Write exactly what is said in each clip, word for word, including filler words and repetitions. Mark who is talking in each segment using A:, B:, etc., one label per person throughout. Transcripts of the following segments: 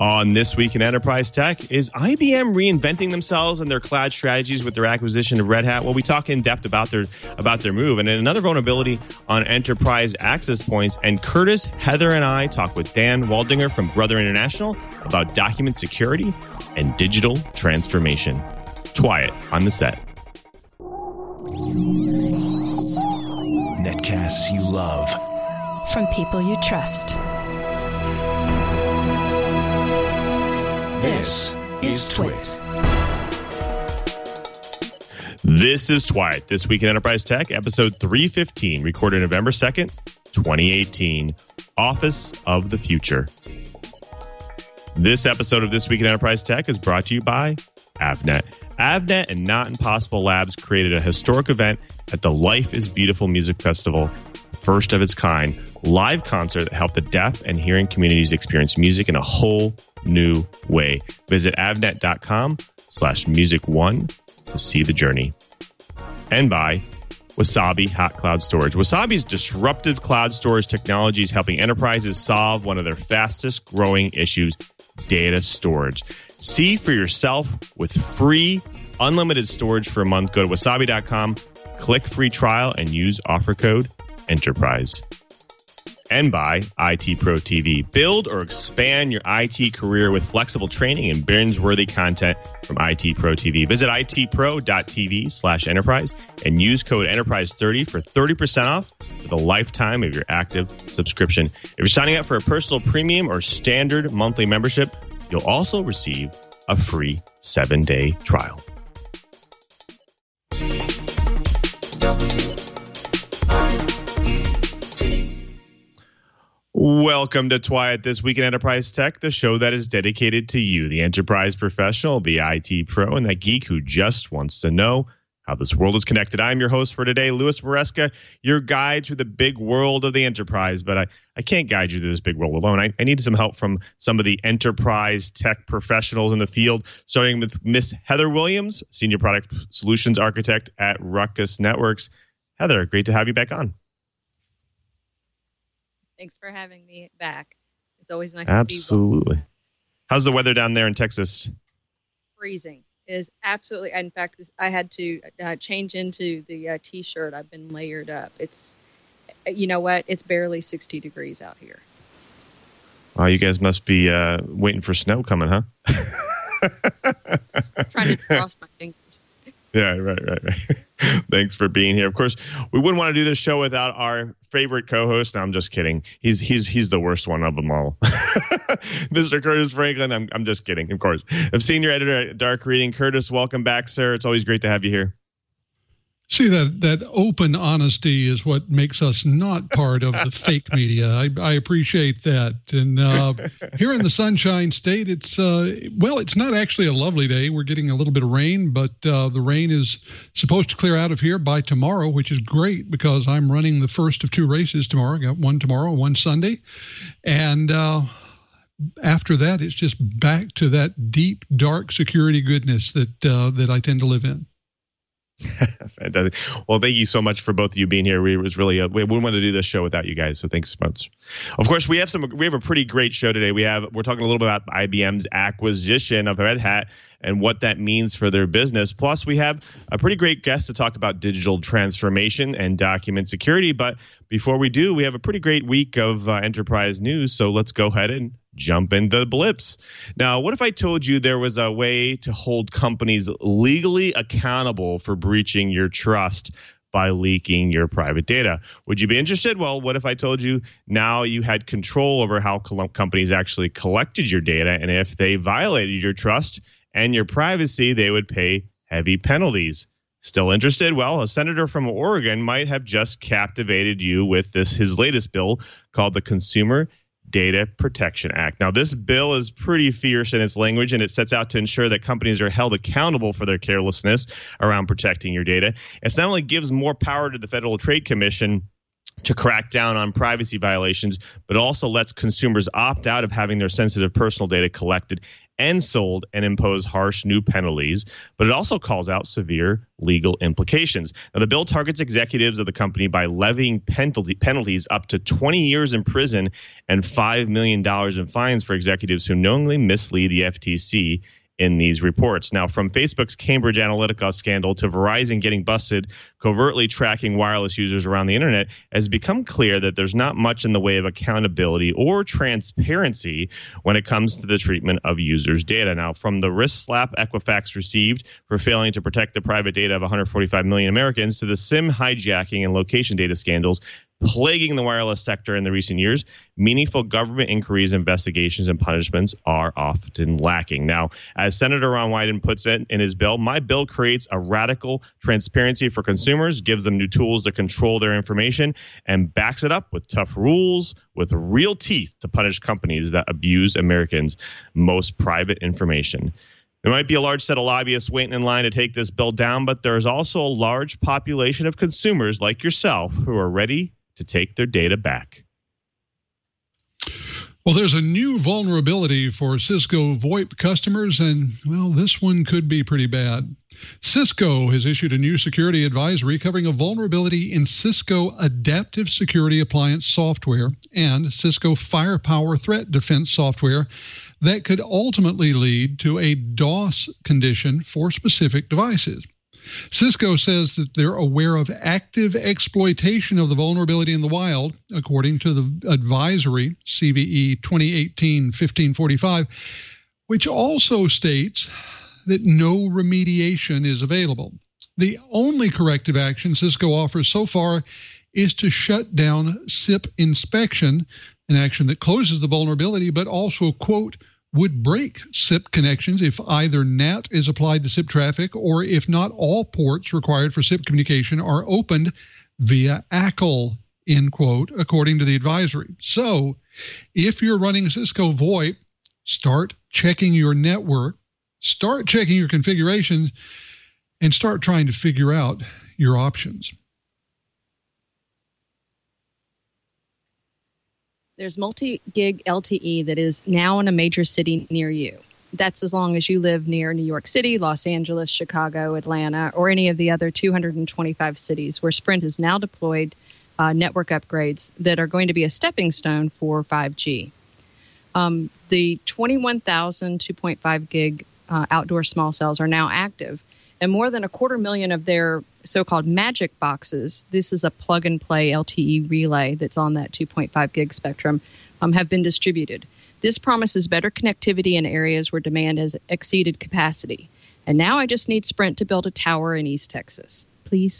A: On This Week in Enterprise Tech, is I B M reinventing themselves and their cloud strategies with their acquisition of Red Hat? Well, we talk in depth about their about their move and another vulnerability on enterprise access points. And Curtis, Heather, and I talk with Dan Waldinger from Brother International about document security and digital transformation. Twyett on the set.
B: Netcasts you love.
C: From people you trust.
B: This is Twit.
A: This is Twyett. This Week in Enterprise Tech, episode three fifteen, recorded November second, twenty eighteen. Office of the Future. This episode of This Week in Enterprise Tech is brought to you by Avnet. Avnet and Not Impossible Labs created a historic event at the Life is Beautiful Music Festival, first of its kind, live concert that helped the deaf and hearing communities experience music in a whole new way. Visit avnet.com slash music one to see the journey. And by Wasabi Hot Cloud Storage. Wasabi's disruptive cloud storage technology is helping enterprises solve one of their fastest growing issues, data storage. See for yourself with free unlimited storage for a month. Go to wasabi dot com, click free trial, and use offer code Enterprise. And by I T Pro T V. Build or expand your I T career with flexible training and binge-worthy content from I T Pro T V. Visit itpro.tv slash enterprise and use code enterprise thirty for thirty percent off for the lifetime of your active subscription. If you're signing up for a personal premium or standard monthly membership, you'll also receive a free seven-day trial. Welcome to Twyett This Week in Enterprise Tech, the show that is dedicated to you, the enterprise professional, the I T pro, and that geek who just wants to know how this world is connected. I'm your host for today, Louis Maresca, your guide through the big world of the enterprise. But I, I can't guide you through this big world alone. I, I need some help from some of the enterprise tech professionals in the field, starting with Miss Heather Williams, Senior Product Solutions Architect at Ruckus Networks. Heather, great to have you back on.
D: Thanks for having me back. It's always nice
A: absolutely.
D: to be.
A: Absolutely. How's the weather down there in Texas?
D: Freezing. It is absolutely. In fact, I had to uh, change into the uh, T-shirt. I've been layered up. It's, you know what? It's barely sixty degrees out here.
A: Oh, you guys must be uh, waiting for snow coming, huh?
D: Trying to cross my fingers.
A: Yeah, right, right, right. Thanks for being here. Of course, we wouldn't want to do this show without our favorite co-host. No, I'm just kidding. He's he's he's the worst one of them all. Mister Curtis Franklin. I'm I'm just kidding, of course. I'm senior editor at Dark Reading. Curtis, welcome back, sir. It's always great to have you here.
E: See, that, that open honesty is what makes us not part of the fake media. I, I appreciate that. And uh, here in the Sunshine State, it's, uh, well, it's not actually a lovely day. We're getting a little bit of rain, but uh, the rain is supposed to clear out of here by tomorrow, which is great because I'm running the first of two races tomorrow. I got one tomorrow, one Sunday. And uh, after that, it's just back to that deep, dark security goodness that uh, that I tend to live in.
A: Fantastic. Well, thank you so much for both of you being here. We was really uh, we wouldn't want to do this show without you guys. So thanks so much. Of course, we have some. We have a pretty great show today. We have we're talking a little bit about I B M's acquisition of Red Hat and what that means for their business. Plus, we have a pretty great guest to talk about digital transformation and document security. But before we do, we have a pretty great week of uh, enterprise news. So let's go ahead and jump into the blips. Now, what if I told you there was a way to hold companies legally accountable for breaching your trust by leaking your private data? Would you be interested? Well, what if I told you now you had control over how companies actually collected your data, and if they violated your trust and your privacy, they would pay heavy penalties? Still interested? Well, a senator from Oregon might have just captivated you with this his latest bill called the Consumer Data Protection Act. Now, this bill is pretty fierce in its language, and it sets out to ensure that companies are held accountable for their carelessness around protecting your data. It not only gives more power to the Federal Trade Commission to crack down on privacy violations, but also lets consumers opt out of having their sensitive personal data collected and sold and impose harsh new penalties. But it also calls out severe legal implications. Now, the bill targets executives of the company by levying penalty, penalties up to twenty years in prison and five million dollars in fines for executives who knowingly mislead the F T C in these reports. Now, from Facebook's Cambridge Analytica scandal to Verizon getting busted covertly tracking wireless users around the internet, has become clear that there's not much in the way of accountability or transparency when it comes to the treatment of users' data. Now, from the wrist slap Equifax received for failing to protect the private data of one hundred forty-five million Americans to the SIM hijacking and location data scandals plaguing the wireless sector in the recent years, meaningful government inquiries, investigations, and punishments are often lacking. Now, as Senator Ron Wyden puts it in his bill, my bill creates a radical transparency for consumers, gives them new tools to control their information, and backs it up with tough rules with real teeth to punish companies that abuse Americans' most private information. There might be a large set of lobbyists waiting in line to take this bill down, but there's also a large population of consumers like yourself who are ready to take their data back.
E: Well, there's a new vulnerability for Cisco VoIP customers, and, well, this one could be pretty bad. Cisco has issued a new security advisory covering a vulnerability in Cisco Adaptive Security Appliance software and Cisco Firepower Threat Defense software that could ultimately lead to a DOS condition for specific devices. Cisco says that they're aware of active exploitation of the vulnerability in the wild, according to the advisory C V E twenty eighteen dash fifteen forty-five, which also states that no remediation is available. The only corrective action Cisco offers so far is to shut down S I P inspection, an action that closes the vulnerability, but also, quote, would break S I P connections if either N A T is applied to S I P traffic or if not all ports required for S I P communication are opened via A C L, end quote, according to the advisory. So if you're running Cisco VoIP, start checking your network, start checking your configurations, and start trying to figure out your options.
D: There's multi-gig L T E that is now in a major city near you. That's as long as you live near New York City, Los Angeles, Chicago, Atlanta, or any of the other two hundred twenty-five cities where Sprint has now deployed uh, network upgrades that are going to be a stepping stone for five G. Um, the twenty-one thousand two point five gig uh, outdoor small cells are now active, and more than a quarter million of their so-called magic boxes, this is a plug-and-play L T E relay that's on that two point five gig spectrum, um, have been distributed. This promises better connectivity in areas where demand has exceeded capacity. And now I just need Sprint to build a tower in East Texas. Please.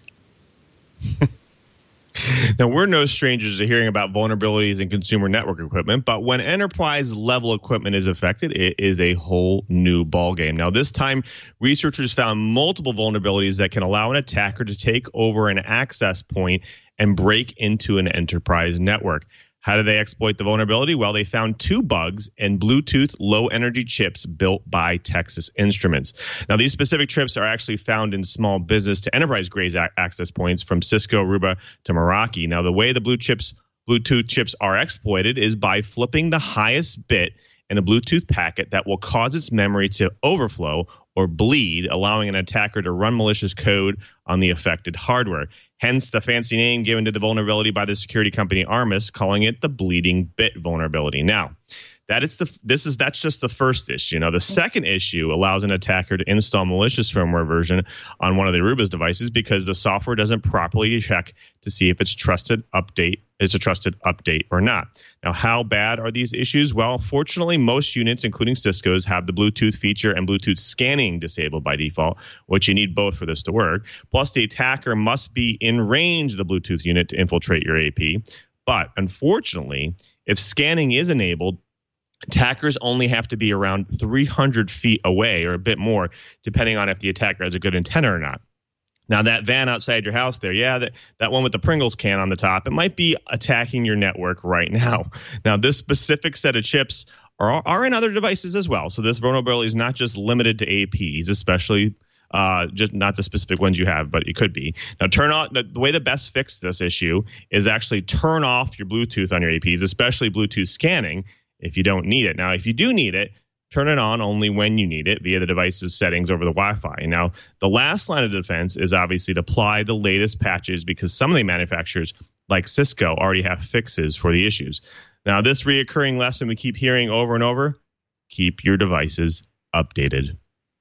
A: Now, we're no strangers to hearing about vulnerabilities in consumer network equipment, but when enterprise-level equipment is affected, it is a whole new ballgame. Now, this time, researchers found multiple vulnerabilities that can allow an attacker to take over an access point and break into an enterprise network. How did they exploit the vulnerability? Well, they found two bugs in Bluetooth low-energy chips built by Texas Instruments. Now, these specific chips are actually found in small business to enterprise-grade access points from Cisco, Aruba to Meraki. Now, the way the blue chips, Bluetooth chips are exploited is by flipping the highest bit in a Bluetooth packet that will cause its memory to overflow or bleed, allowing an attacker to run malicious code on the affected hardware. Hence the fancy name given to the vulnerability by the security company Armis, calling it the bleeding bit vulnerability. Now, that is the this is that's just the first issue. Now, the second issue allows an attacker to install malicious firmware version on one of the Aruba's devices because the software doesn't properly check to see if it's trusted update it's a trusted update or not. Now, how bad are these issues? Well, fortunately, most units, including Cisco's, have the Bluetooth feature and Bluetooth scanning disabled by default, which you need both for this to work. Plus, the attacker must be in range of the Bluetooth unit to infiltrate your A P. But unfortunately, if scanning is enabled, attackers only have to be around three hundred feet away or a bit more, depending on if the attacker has a good antenna or not. Now, that van outside your house there, yeah, that, that one with the Pringles can on the top, it might be attacking your network right now. Now, this specific set of chips are, are in other devices as well. So this vulnerability is not just limited to A Ps, especially uh, just not the specific ones you have, but it could be. Now, turn on the, the way to best fix this issue is actually turn off your Bluetooth on your A Ps, especially Bluetooth scanning if you don't need it. Now, if you do need it, turn it on only when you need it via the device's settings over the Wi-Fi. Now, the last line of defense is obviously to apply the latest patches because some of the manufacturers, like Cisco, already have fixes for the issues. Now, this reoccurring lesson we keep hearing over and over, keep your devices updated.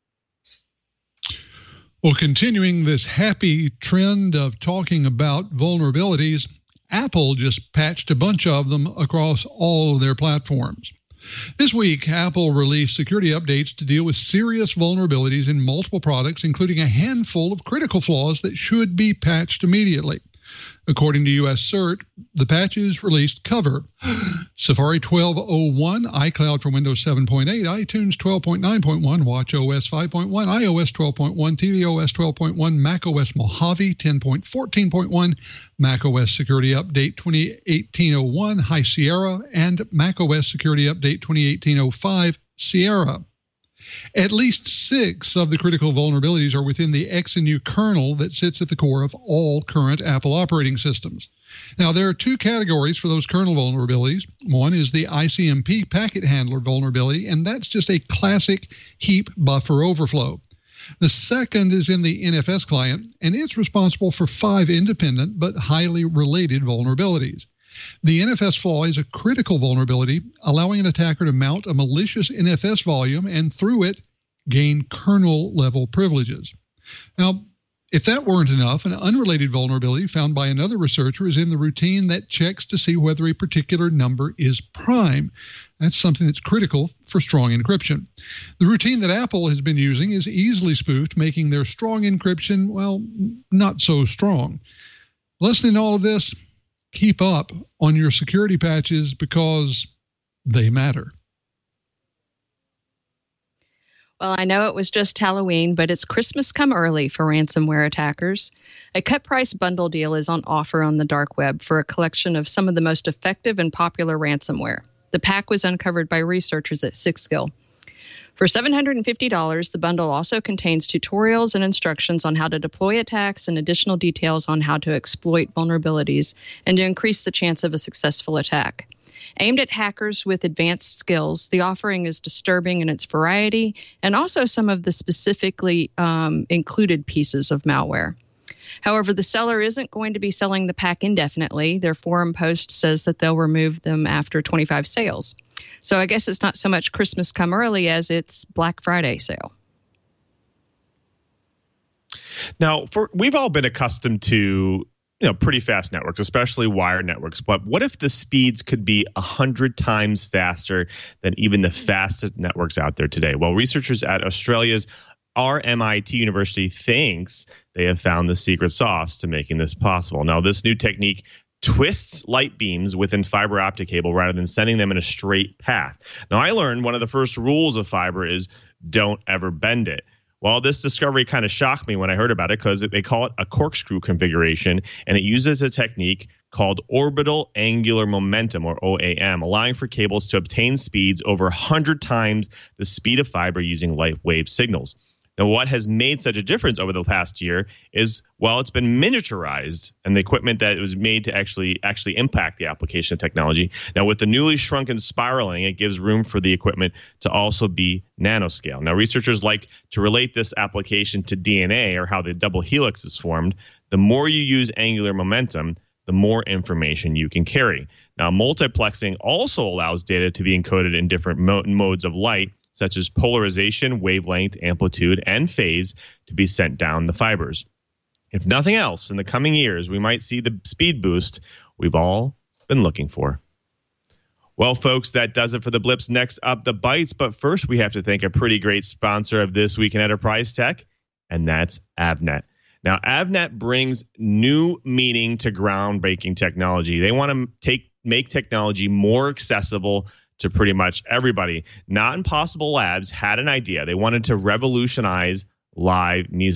E: Well, continuing this happy trend of talking about vulnerabilities, Apple just patched a bunch of them across all of their platforms. This week, Apple released security updates to deal with serious vulnerabilities in multiple products, including a handful of critical flaws that should be patched immediately. According to U S CERT, the patches released cover Safari twelve oh one, iCloud for Windows seven point eight, iTunes twelve point nine point one, watchOS five point one, iOS twelve point one, tvOS twelve point one, macOS Mojave ten point fourteen point one, macOS Security Update twenty eighteen oh one, High Sierra, and macOS Security Update twenty eighteen oh five, Sierra. At least six of the critical vulnerabilities are within the X N U kernel that sits at the core of all current Apple operating systems. Now, there are two categories for those kernel vulnerabilities. One is the I C M P packet handler vulnerability, and that's just a classic heap buffer overflow. The second is in the N F S client, and it's responsible for five independent but highly related vulnerabilities. The N F S flaw is a critical vulnerability, allowing an attacker to mount a malicious N F S volume and through it gain kernel-level privileges. Now, if that weren't enough, an unrelated vulnerability found by another researcher is in the routine that checks to see whether a particular number is prime. That's something that's critical for strong encryption. The routine that Apple has been using is easily spoofed, making their strong encryption, well, not so strong. Listening to all of this, keep up on your security patches because they matter.
D: Well, I know it was just Halloween, but it's Christmas come early for ransomware attackers. A cut price bundle deal is on offer on the dark web for a collection of some of the most effective and popular ransomware. The pack was uncovered by researchers at Sixskill. For seven hundred fifty dollars, the bundle also contains tutorials and instructions on how to deploy attacks and additional details on how to exploit vulnerabilities and to increase the chance of a successful attack. Aimed at hackers with advanced skills, the offering is disturbing in its variety and also some of the specifically um, included pieces of malware. However, the seller isn't going to be selling the pack indefinitely. Their forum post says that they'll remove them after twenty-five sales. So I guess it's not so much Christmas come early as it's Black Friday sale.
A: Now, for we've all been accustomed to, you know, pretty fast networks, especially wired networks. But what if the speeds could be a hundred times faster than even the fastest networks out there today? Well, researchers at Australia's R M I T University thinks they have found the secret sauce to making this possible. Now, this new technique twists light beams within fiber optic cable rather than sending them in a straight path. Now, I learned one of the first rules of fiber is don't ever bend it. Well, this discovery kind of shocked me when I heard about it because they call it a corkscrew configuration, and it uses a technique called orbital angular momentum, or O A M, allowing for cables to obtain speeds over one hundred times the speed of fiber using light wave signals. Now, what has made such a difference over the past year is, well, it's been miniaturized and the equipment that was made to actually actually impact the application of technology. Now, with the newly shrunken spiraling, it gives room for the equipment to also be nanoscale. Now, researchers like to relate this application to D N A, or how the double helix is formed. The more you use angular momentum, the more information you can carry. Now, multiplexing also allows data to be encoded in different mo- modes of light, such as polarization, wavelength, amplitude, and phase, to be sent down the fibers. If nothing else, in the coming years, we might see the speed boost we've all been looking for. Well, folks, that does it for the blips. Next up, the bites. But first, we have to thank a pretty great sponsor of This Week in Enterprise Tech, and that's Avnet. Now, Avnet brings new meaning to groundbreaking technology. They want to take make technology more accessible to pretty much everybody. Not Impossible Labs had an idea. They wanted to revolutionize live music.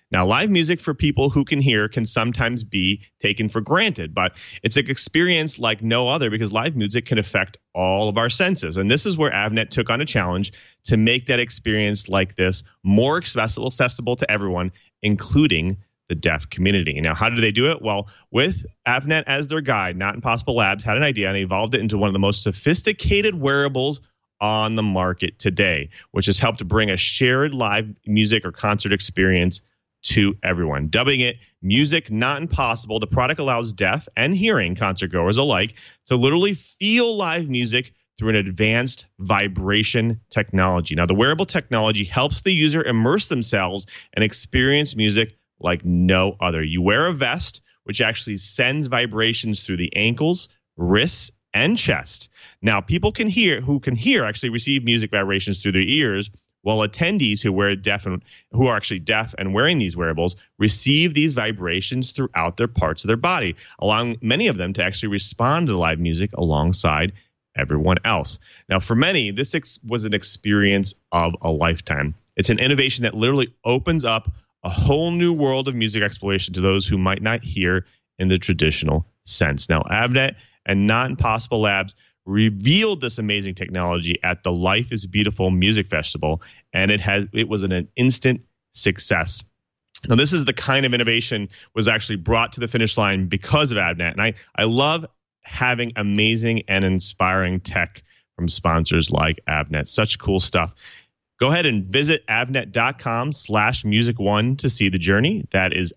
A: Now, live music for people who can hear can sometimes be taken for granted, but it's an experience like no other because live music can affect all of our senses. And this is where Avnet took on a challenge to make that experience like this more accessible, accessible to everyone, including the deaf community. Now, how did they do it? Well, with Avnet as their guide, Not Impossible Labs had an idea and evolved it into one of the most sophisticated wearables on the market today, which has helped to bring a shared live music or concert experience to everyone. Dubbing it Music Not Impossible, the product allows deaf and hearing concert goers alike to literally feel live music through an advanced vibration technology. Now, the wearable technology helps the user immerse themselves and experience music like no other. You wear a vest, which actually sends vibrations through the ankles, wrists, and chest. Now, people can hear who can hear actually receive music vibrations through their ears, while attendees who wear deaf and who are actually deaf and wearing these wearables receive these vibrations throughout their parts of their body, allowing many of them to actually respond to live music alongside everyone else. Now, for many, this ex- was an experience of a lifetime. It's an innovation that literally opens up a whole new world of music exploration to those who might not hear in the traditional sense. Now, Avnet and Not Impossible Labs revealed this amazing technology at the Life is Beautiful Music Festival, and it has it was an, an instant success. Now, this is the kind of innovation was actually brought to the finish line because of Avnet, and I, I love having amazing and inspiring tech from sponsors like Avnet. Such cool stuff. Go ahead and visit avnet.com slash music one to see the journey. That is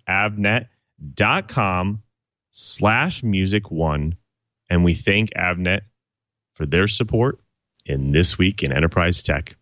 A: avnet.com slash music one. And we thank Avnet for their support in This Week in Enterprise Tech.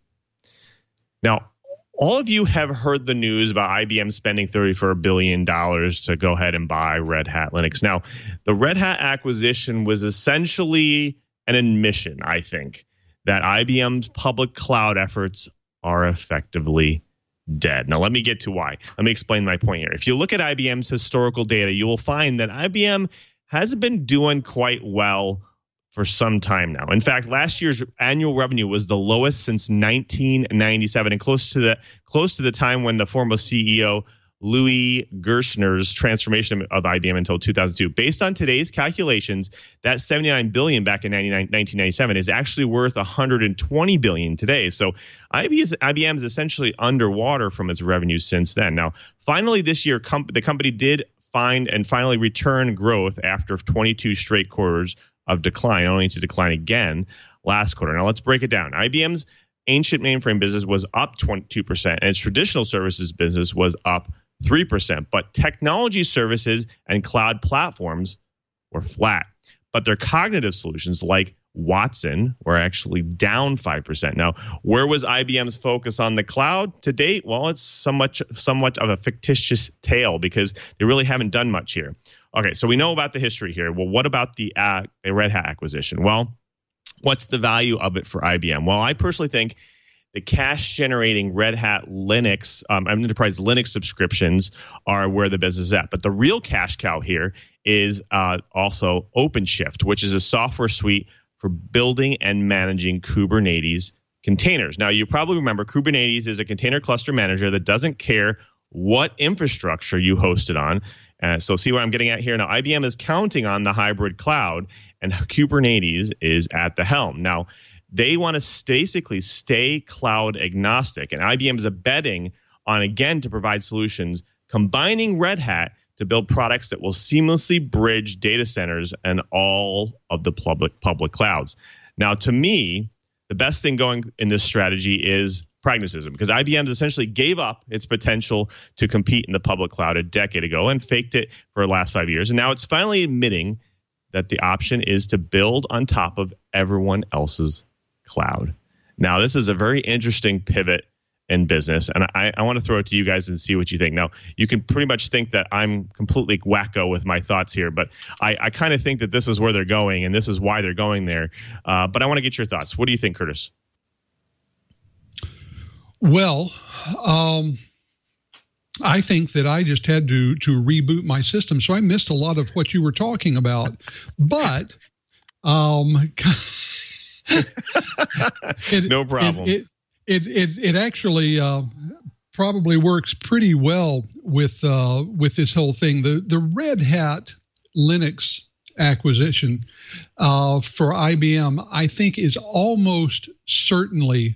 A: Now, all of you have heard the news about I B M spending thirty-four billion dollars to go ahead and buy Red Hat Linux. Now, the Red Hat acquisition was essentially an admission, I think, that I B M's public cloud efforts are effectively dead. Now, let me get to why. Let me explain my point here. If you look at I B M's historical data, you will find that I B M hasn't been doing quite well for some time now. In fact, last year's annual revenue was the lowest since nineteen ninety-seven, and close to the close to the time when the former C E O Louis Gerstner's transformation of I B M until two thousand two. Based on today's calculations, that seventy-nine billion dollars back in nineteen ninety-seven is actually worth one hundred twenty billion dollars today. So I B M is essentially underwater from its revenue since then. Now, finally this year, comp- the company did find and finally return growth after twenty-two straight quarters of decline, only to decline again last quarter. Now, let's break it down. I B M's ancient mainframe business was up twenty-two percent, and its traditional services business was up three percent. But technology services and cloud platforms were flat. But their cognitive solutions like Watson were actually down five percent. Now, where was I B M's focus on the cloud to date? Well, it's somewhat, somewhat of a fictitious tale because they really haven't done much here. Okay, so we know about the history here. Well, what about the, uh, the Red Hat acquisition? Well, what's the value of it for I B M? Well, I personally think the cash-generating Red Hat Linux, um, enterprise Linux subscriptions are where the business is at. But the real cash cow here is uh, also OpenShift, which is a software suite for building and managing Kubernetes containers. Now, you probably remember Kubernetes is a container cluster manager that doesn't care what infrastructure you host it on. Uh, so see what I'm getting at here? Now, I B M is counting on the hybrid cloud, and Kubernetes is at the helm. Now, they want to basically stay cloud agnostic, and I B M is betting on, again, to provide solutions combining Red Hat to build products that will seamlessly bridge data centers and all of the public public clouds. Now, to me, the best thing going in this strategy is pragmatism, because I B M essentially gave up its potential to compete in the public cloud a decade ago and faked it for the last five years. And now it's finally admitting that the option is to build on top of everyone else's cloud. Now, this is a very interesting pivot in business, and I, I want to throw it to you guys and see what you think. Now, you can pretty much think that I'm completely wacko with my thoughts here, but I, I kind of think that this is where they're going, and this is why they're going there. Uh, but I want to get your thoughts. What do you think, Curtis?
E: Well, um, I think that I just had to to reboot my system, so I missed a lot of what you were talking about. But um,
A: it, no problem.
E: It it it, it actually uh, probably works pretty well with uh, with this whole thing. The the Red Hat Linux acquisition uh, for I B M, I think, is almost certainly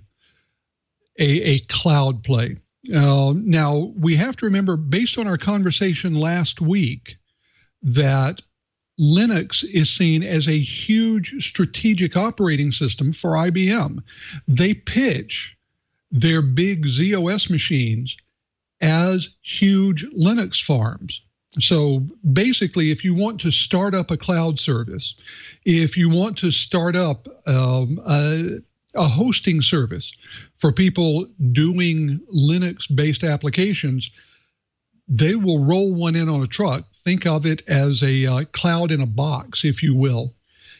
E: a, a cloud play. Uh, now, we have to remember, based on our conversation last week, that Linux is seen as a huge strategic operating system for I B M. They pitch their big Z O S machines as huge Linux farms. So basically, if you want to start up a cloud service, if you want to start up um, a, a hosting service for people doing Linux-based applications, they will roll one in on a truck. Think of it as a uh, cloud in a box, if you will.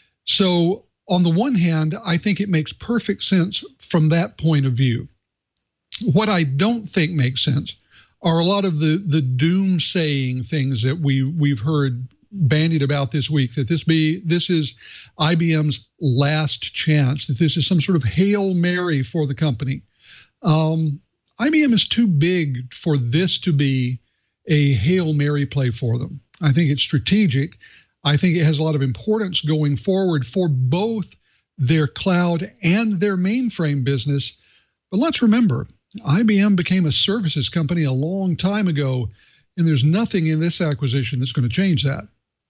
E: So on the one hand, I think it makes perfect sense from that point of view. What I don't think makes sense are a lot of the, the doom-saying things that we, we've heard bandied about this week, that this be this is I B M's last chance, that this is some sort of Hail Mary for the company. Um, I B M is too big for this to be a Hail Mary play for them. I think it's strategic. I think it has a lot of importance going forward for both their cloud and their mainframe business. But let's remember, I B M became a services company a long time ago, and there's nothing in this acquisition that's going to change that.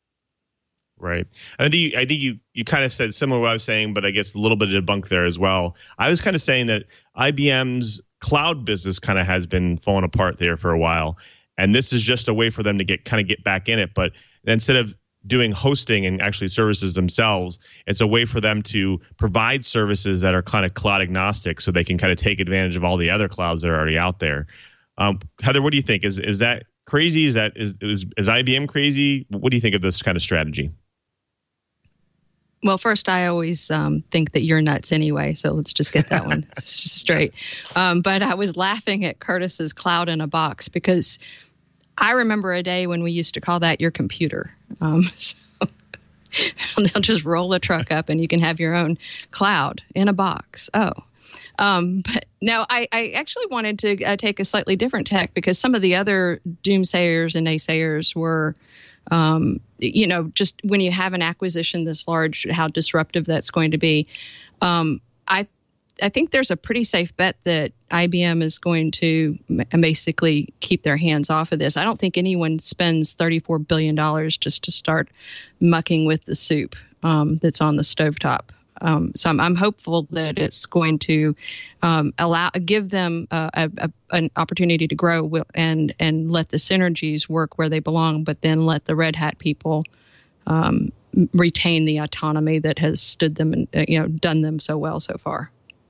A: Right. I think you, I think you, you kind of said similar to what I was saying, but I guess a little bit of debunk there as well. I was kind of saying that I B M's cloud business kind of has been falling apart there for a while, and this is just a way for them to get kind of get back in it. But instead of doing hosting and actually services themselves, it's a way for them to provide services that are kind of cloud agnostic, so they can kind of take advantage of all the other clouds that are already out there. Um, Heather, what do you think? Is is that crazy? Is that is, is is I B M crazy? What do you think of this kind of strategy?
D: Well, first, I always um, think that you're nuts anyway, so let's just get that one straight. Um, but I was laughing at Curtis's cloud in a box, because I remember a day when we used to call that your computer. Um, so they'll just roll a truck up and you can have your own cloud in a box. Oh, um, but no, I, I actually wanted to uh, take a slightly different tack, because some of the other doomsayers and naysayers were, um, you know, just when you have an acquisition this large, how disruptive that's going to be. Um, I I think there's a pretty safe bet that I B M is going to basically keep their hands off of this. I don't think anyone spends thirty-four billion dollars just to start mucking with the soup um, that's on the stovetop. Um, so I'm, I'm hopeful that it's going to um, allow give them uh, a, a, an opportunity to grow and and let the synergies work where they belong, but then let the Red Hat people um, retain the autonomy that has stood them and uh, you know done them so well so far.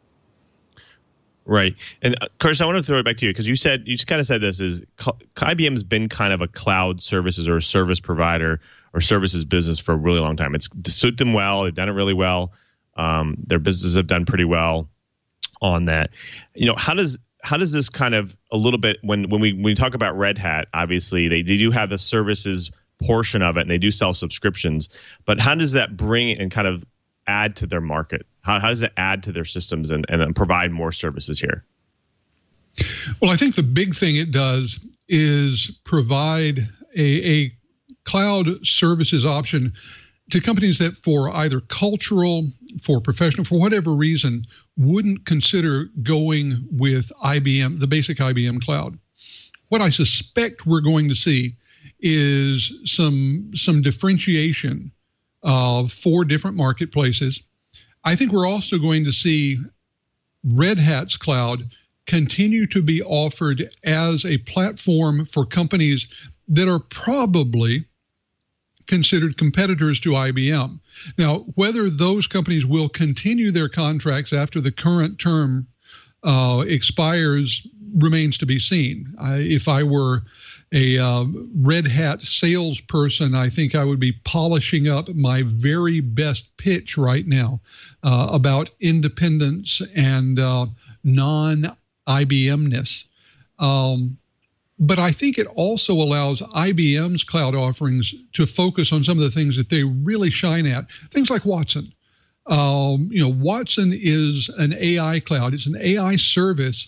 A: Right. And uh, Curtis, I want to throw it back to you, because you said you just kind of said this is I B M has been kind of a cloud services or a service provider or services business for a really long time. It's to suit them well. They've done it really well. Um, their businesses have done pretty well on that. You know, how does how does this kind of a little bit when when we when we talk about Red Hat, obviously they, they do have the services portion of it and they do sell subscriptions, but how does that bring it and kind of add to their market? How, how does it add to their systems and, and provide more services here?
E: Well, I think the big thing it does is provide a, a cloud services option to companies that for either cultural, for professional, for whatever reason, wouldn't consider going with I B M, the basic I B M cloud. What I suspect we're going to see is some, some differentiation of four different marketplaces. I think we're also going to see Red Hat's cloud continue to be offered as a platform for companies that are probably considered competitors to I B M. Now, whether those companies will continue their contracts after the current term uh, expires remains to be seen. I, if I were a uh, Red Hat salesperson, I think I would be polishing up my very best pitch right now uh, about independence and uh, non-I B M-ness. Um, but I think it also allows I B M's cloud offerings to focus on some of the things that they really shine at, things like Watson. Um, you know, Watson is an A I cloud. It's an A I service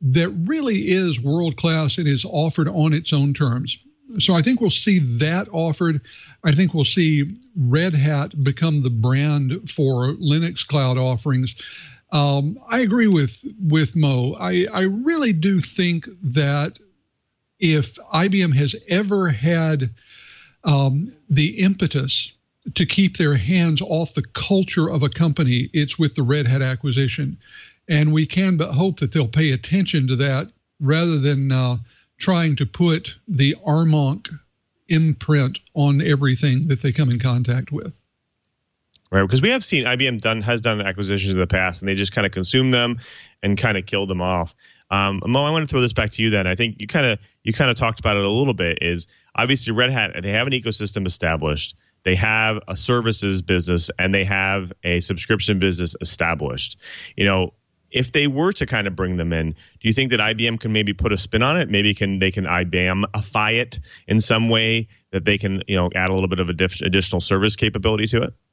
E: that really is world-class and is offered on its own terms. So I think we'll see that offered. I think we'll see Red Hat become the brand for Linux cloud offerings. Um, I agree with with Mo. I, I really do think that if I B M has ever had um, the impetus to keep their hands off the culture of a company, it's with the Red Hat acquisition. And we can but hope that they'll pay attention to that rather than uh, trying to put the Armonk imprint on everything that they come in contact with.
A: Right, because we have seen I B M done has done acquisitions in the past, and they just kind of consume them and kind of kill them off. Um, Mo, I want to throw this back to you then. I think you kind of you kind of talked about it a little bit. Is obviously Red Hat, they have an ecosystem established. They have a services business and they have a subscription business established. You know, if they were to kind of bring them in, do you think that I B M can maybe put a spin on it? Maybe can they can I B M-ify it in some way that they can, you know, add a little bit of a diff- additional service capability to it?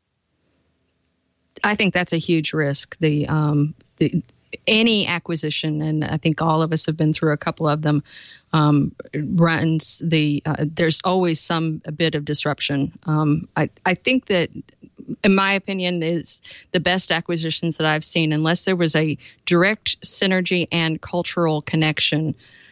D: I think that's a huge risk. The um, the any acquisition, and I think all of us have been through a couple of them, um, runs the uh, there's always some a bit of disruption. Um, I I think that, in my opinion, is the best acquisitions that I've seen, unless there was a direct synergy and cultural connection.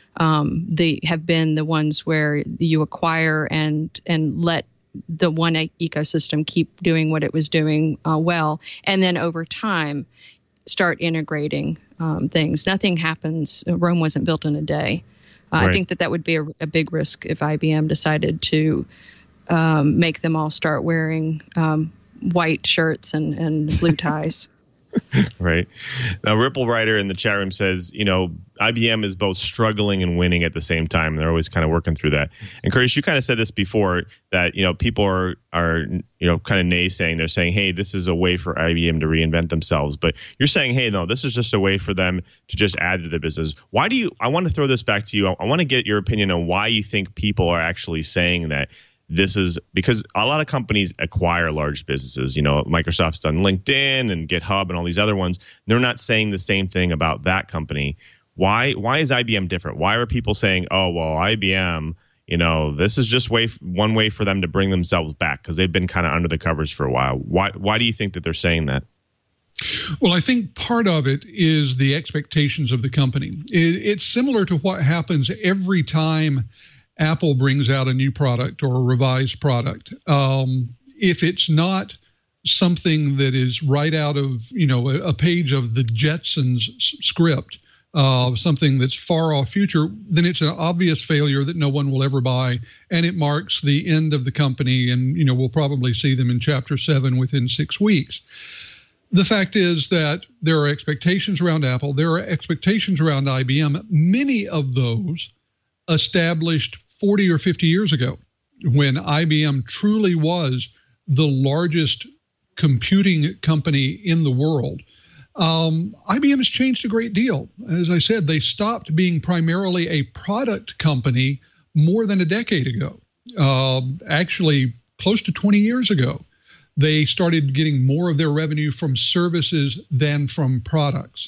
D: Um, they have been the ones where you acquire and and let the one ecosystem keep doing what it was doing uh, well, and then over time start integrating um, things. Nothing happens. Rome wasn't built in a day. Uh, right. I think that that would be a, a big risk if I B M decided to um, make them all start wearing um, white shirts and, and blue ties.
A: Right. Now, Ripple Writer in the chat room says, you know, I B M is both struggling and winning at the same time. They're always kind of working through that. And Curtis, you kind of said this before, that, you know, people are, are you know, kind of naysaying. They're saying, hey, this is a way for I B M to reinvent themselves. But you're saying, hey, no, this is just a way for them to just add to the business. Why do you, I want to throw this back to you. I, I want to get your opinion on why you think people are actually saying that. This is because a lot of companies acquire large businesses. You know, Microsoft's done LinkedIn and GitHub and all these other ones. They're not saying the same thing about that company. Why? Why is I B M different? Why are people saying, "Oh, well, I B M, you know, this is just way one way for them to bring themselves back," because they've been kind of under the covers for a while? Why? Why do you think that they're saying that?
E: Well, I think part of it is the expectations of the company. It, it's similar to what happens every time Apple brings out a new product or a revised product. Um, if it's not something that is right out of, you know, a, a page of the Jetsons script, uh, something that's far off future, then it's an obvious failure that no one will ever buy, and it marks the end of the company. And, you know, we'll probably see them in Chapter seven within six weeks. The fact is that there are expectations around Apple. There are expectations around I B M. Many of those established forty or fifty years ago, when I B M truly was the largest computing company in the world. Um, I B M has changed a great deal. As I said, they stopped being primarily a product company more than a decade ago. Uh, actually, close to twenty years ago, they started getting more of their revenue from services than from products.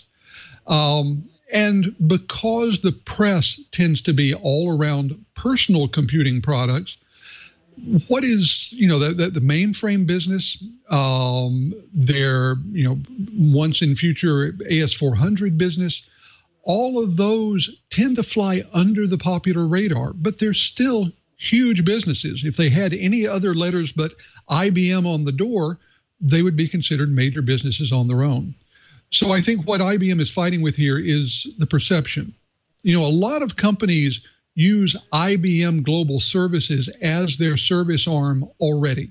E: Um, And because the press tends to be all around personal computing products, what is, you know, the, the, the mainframe business, um, their, you know, once in future A S four hundred business, all of those tend to fly under the popular radar, but they're still huge businesses. If they had any other letters but I B M on the door, they would be considered major businesses on their own. So I think what I B M is fighting with here is the perception. You know, a lot of companies use I B M Global Services as their service arm already.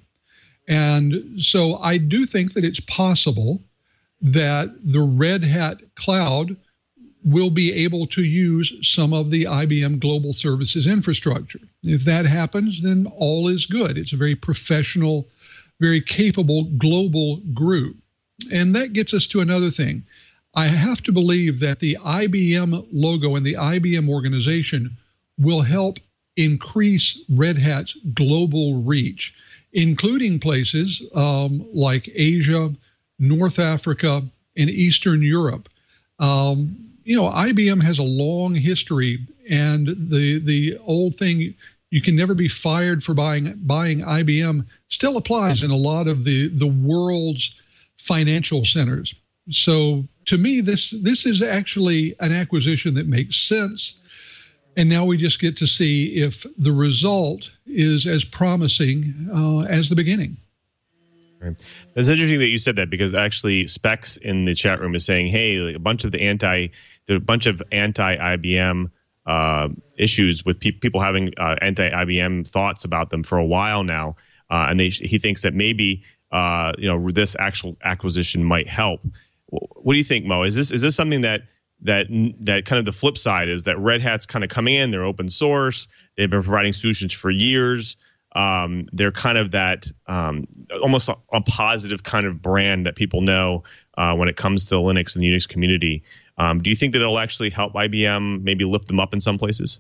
E: And so I do think that it's possible that the Red Hat Cloud will be able to use some of the I B M Global Services infrastructure. If that happens, then all is good. It's a very professional, very capable global group. And that gets us to another thing. I have to believe that the I B M logo and the I B M organization will help increase Red Hat's global reach, including places um, like Asia, North Africa, and Eastern Europe. Um, you know, I B M has a long history, and the the old thing, you can never be fired for buying buying I B M, still applies in a lot of the the world's financial centers. So to me, this this is actually an acquisition that makes sense. And now we just get to see if the result is as promising uh, as the beginning.
A: Right. It's interesting that you said that, because actually Specs in the chat room is saying, hey, like a bunch of the anti, there are a bunch of anti-I B M uh, issues with pe- people having uh, anti-I B M thoughts about them for a while now. Uh, and they, he thinks that maybe uh, you know this actual acquisition might help. What do you think, Mo? Is this is this something that that that kind of the flip side is that Red Hat's kind of coming in, they're open source, they've been providing solutions for years. Um, they're kind of that um, almost a, a positive kind of brand that people know uh, when it comes to the Linux and the Unix community. Um, do you think that it'll actually help I B M maybe lift them up in some places?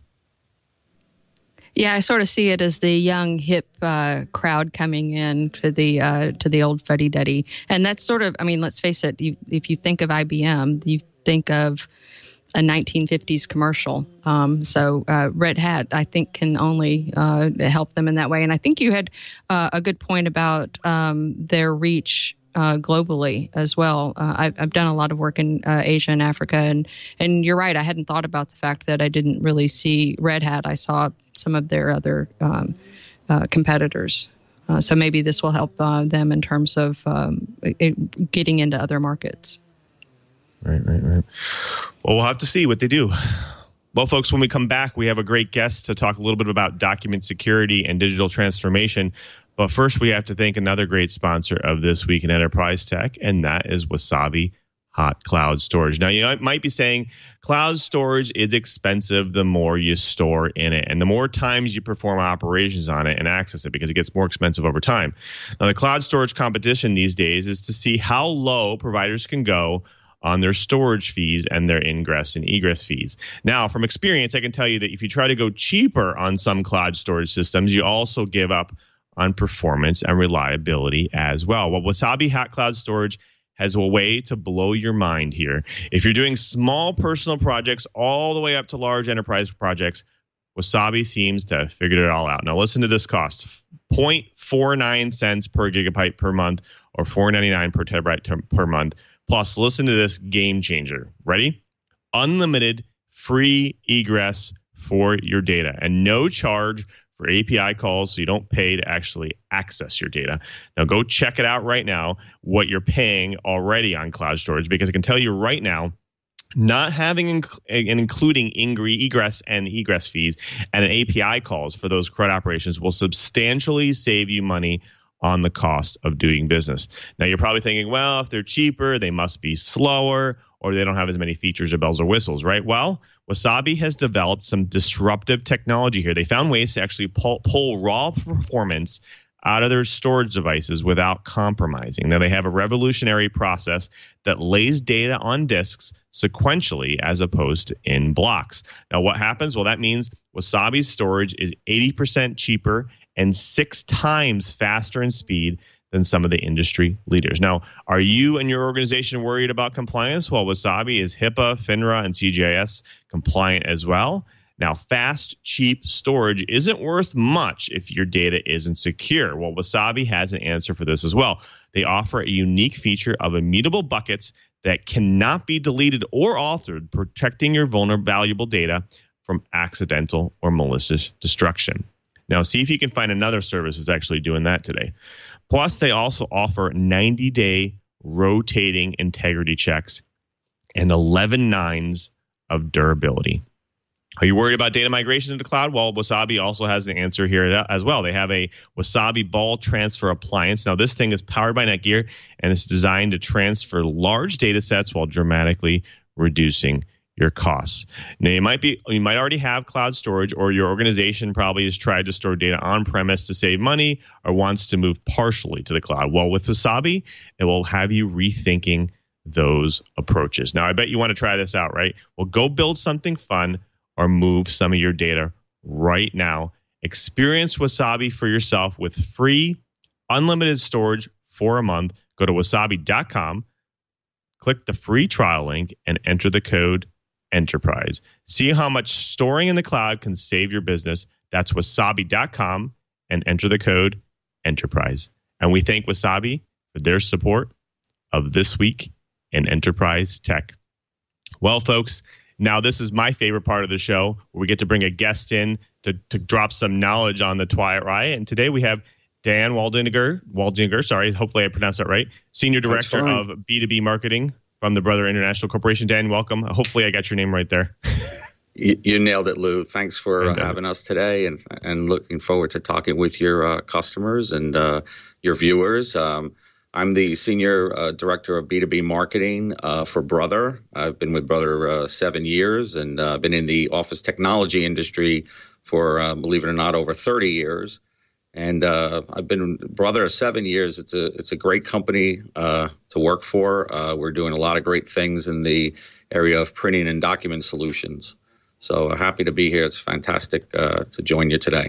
D: Yeah, I sort of see it as the young, hip uh, crowd coming in to the uh, to the old fuddy-duddy. And that's sort of, I mean, let's face it, you, if you think of I B M, you think of a nineteen fifties commercial. Um, so uh, Red Hat, I think, can only uh, help them in that way. And I think you had uh, a good point about um, their reach uh, globally as well. Uh, I've, I've done a lot of work in uh, Asia and Africa, and and you're right. I hadn't thought about the fact that I didn't really see Red Hat. I saw some of their other um, uh, competitors. Uh, so maybe this will help uh, them in terms of um, it, getting into other markets.
A: Right, right, right. Well, we'll have to see what they do. Well, folks, when we come back, we have a great guest to talk a little bit about document security and digital transformation. But first, we have to thank another great sponsor of This Week in Enterprise Tech, and that is Wasabi Hot Cloud Storage. Now, you might be saying cloud storage is expensive the more you store in it, and the more times you perform operations on it and access it, because it gets more expensive over time. Now, the cloud storage competition these days is to see how low providers can go on their storage fees and their ingress and egress fees. Now, from experience, I can tell you that if you try to go cheaper on some cloud storage systems, you also give up on performance and reliability as well. Well, Wasabi Hot Cloud Storage has a way to blow your mind here. If you're doing small personal projects all the way up to large enterprise projects, Wasabi seems to have figured it all out. Now, listen to this cost. zero point four nine cents per gigabyte per month, or four ninety-nine per terabyte per month. Plus, listen to this game changer. Ready? Unlimited free egress for your data, and no charge for A P I calls, so you don't pay to actually access your data. Now, go check it out right now, what you're paying already on cloud storage, because I can tell you right now, not having inc- and including ingre- egress and egress fees and an A P I calls for those CRUD operations will substantially save you money on the cost of doing business. Now, you're probably thinking, well, if they're cheaper, they must be slower, or they don't have as many features or bells or whistles, right? Well, Wasabi has developed some disruptive technology here. They found ways to actually pull, pull raw performance out of their storage devices without compromising. Now, they have a revolutionary process that lays data on disks sequentially as opposed to in blocks. Now, what happens? Well, that means Wasabi's storage is eighty percent cheaper and six times faster in speed than some of the industry leaders. Now, are you and your organization worried about compliance? Well, Wasabi is HIPAA, FINRA, and C G I S compliant as well. Now, fast, cheap storage isn't worth much if your data isn't secure. Well, Wasabi has an answer for this as well. They offer a unique feature of immutable buckets that cannot be deleted or altered, protecting your vulnerable, valuable data from accidental or malicious destruction. Now, see if you can find another service that's actually doing that today. Plus, they also offer ninety-day rotating integrity checks and eleven nines of durability. Are you worried about data migration into cloud? Well, Wasabi also has the answer here as well. They have a Wasabi Ball Transfer Appliance. Now, this thing is powered by Netgear, and it's designed to transfer large data sets while dramatically reducing your costs. Now, you might be, you might already have cloud storage, or your organization probably has tried to store data on-premise to save money or wants to move partially to the cloud. Well, with Wasabi, it will have you rethinking those approaches. Now, I bet you want to try this out, right? Well, go build something fun or move some of your data right now. Experience Wasabi for yourself with free, unlimited storage for a month. Go to wasabi dot com, click the free trial link, and enter the code enterprise. See how much storing in the cloud can save your business. That's wasabi dot com and enter the code enterprise. And we thank Wasabi for their support of This Week in Enterprise Tech. Well, folks, now this is my favorite part of the show where we get to bring a guest in to, to drop some knowledge on the Twilight Riot. And today we have Dan Waldinger, Waldinger, sorry, hopefully I pronounced that right, Senior Director of B two B Marketing from the Brother International Corporation. Dan, welcome. Hopefully I got your name right there.
F: You, you nailed it, Lou. Thanks for uh, having us today, and and looking forward to talking with your uh, customers and uh, your viewers. Um, I'm the Senior uh, Director of B two B Marketing uh, for Brother. I've been with Brother uh, seven years and uh, been in the office technology industry for, uh, believe it or not, over thirty years. And uh, I've been Brother seven years. It's a it's a great company uh, to work for. Uh, we're doing a lot of great things in the area of printing and document solutions. So uh, happy to be here. It's fantastic uh, to join you today.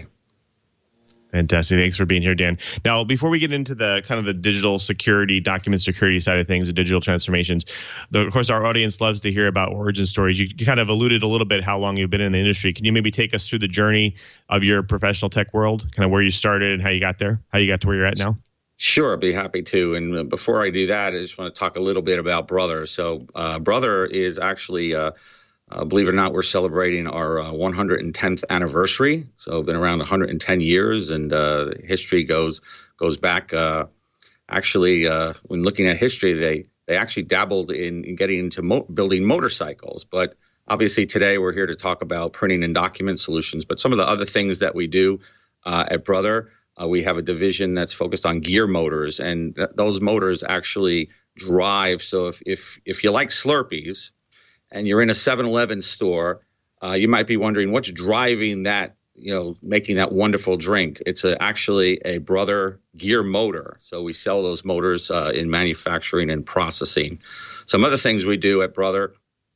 A: Fantastic. Thanks for being here, Dan. Now, before we get into the kind of the digital security, document security side of things, the digital transformations, the, of course, our audience loves to hear about origin stories. You, you kind of alluded a little bit how long you've been in the industry. Can you maybe take us through the journey of your professional tech world, kind of where you started and how you got there, how you got to where you're at now?
F: Sure, I'd be happy to. And before I do that, I just want to talk a little bit about Brother. So uh, Brother is actually uh, Uh, believe it or not, we're celebrating our uh, one hundred tenth anniversary. So been around one hundred ten years, and uh, history goes goes back. Uh, actually, uh, when looking at history, they they actually dabbled in, in getting into mo- building motorcycles. But obviously today we're here to talk about printing and document solutions. But some of the other things that we do uh, at Brother, uh, we have a division that's focused on gear motors, and th- those motors actually drive. So if if if you like Slurpees, and you're in a seven eleven store, uh, you might be wondering what's driving that, you know, making that wonderful drink. It's a, actually a Brother gear motor. So we sell those motors uh, in manufacturing and processing. Some other things we do at Brother,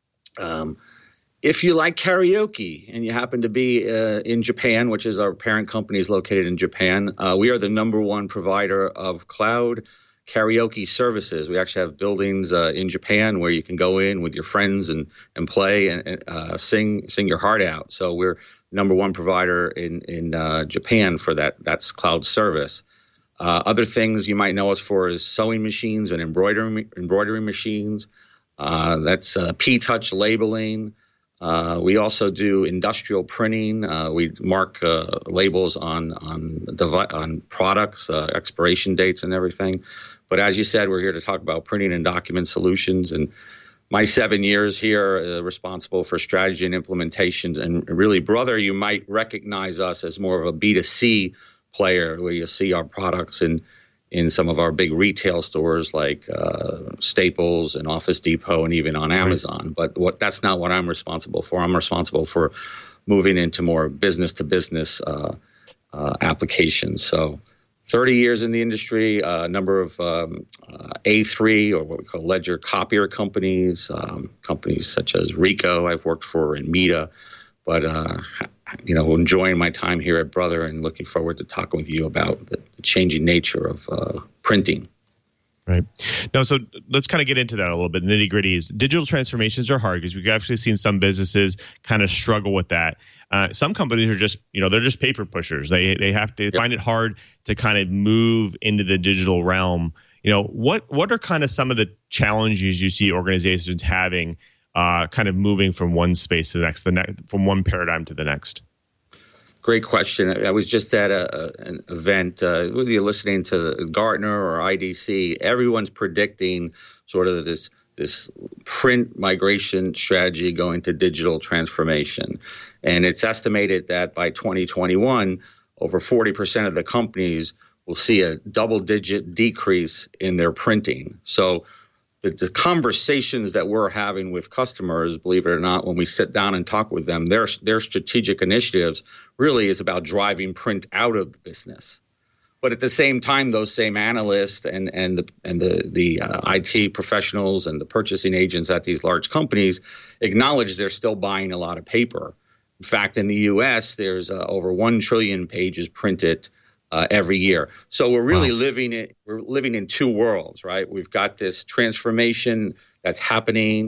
F: um, if you like karaoke and you happen to be uh, in Japan, which is our parent company is located in Japan, uh, we are the number one provider of cloud karaoke services. We actually have buildings uh, in Japan where you can go in with your friends and and play and uh, sing sing your heart out. So we're number one provider in in uh, Japan for that that's cloud service. Uh, other things you might know us for is sewing machines and embroidery embroidery machines. Uh, that's uh, P-Touch labeling. Uh, we also do industrial printing. Uh, we mark uh, labels on on devi- on products, uh, expiration dates, and everything. But as you said, we're here to talk about printing and document solutions. And my seven years here, uh, responsible for strategy and implementation. And really, Brother, you might recognize us as more of a B two C player, where you see our products in in some of our big retail stores like uh, Staples and Office Depot, and even on Amazon. Right. But what that's not what I'm responsible for. I'm responsible for moving into more business to business uh, uh, applications. So thirty years in the industry, a uh, number of um, uh, A three, or what we call ledger copier companies, um, companies such as Ricoh I've worked for, and Meta. But, uh, you know, enjoying my time here at Brother and looking forward to talking with you about the changing nature of uh, printing.
A: Right. No, so let's kind of get into that a little bit. Nitty gritty is digital transformations are hard because we've actually seen some businesses kind of struggle with that. Uh, some companies are just, you know, they're just paper pushers. They they have to yep. find it hard to kind of move into the digital realm. You know, what what are kind of some of the challenges you see organizations having, uh, kind of moving from one space to the next, the next, from one paradigm to the next?
F: Great question. I was just at a, an event, uh, whether you're listening to Gartner or I D C, everyone's predicting sort of this this print migration strategy going to digital transformation. And it's estimated that by twenty twenty-one, over forty percent of the companies will see a double-digit decrease in their printing. So the, the conversations that we're having with customers, believe it or not, when we sit down and talk with them, their their strategic initiatives really is about driving print out of the business. But at the same time, those same analysts and and the and the the uh, I T professionals and the purchasing agents at these large companies acknowledge they're still buying a lot of paper. In fact, in the U S, there's uh, over one trillion pages printed Uh, every year. So we're really wow. living it. We're living in two worlds, right? We've got this transformation that's happening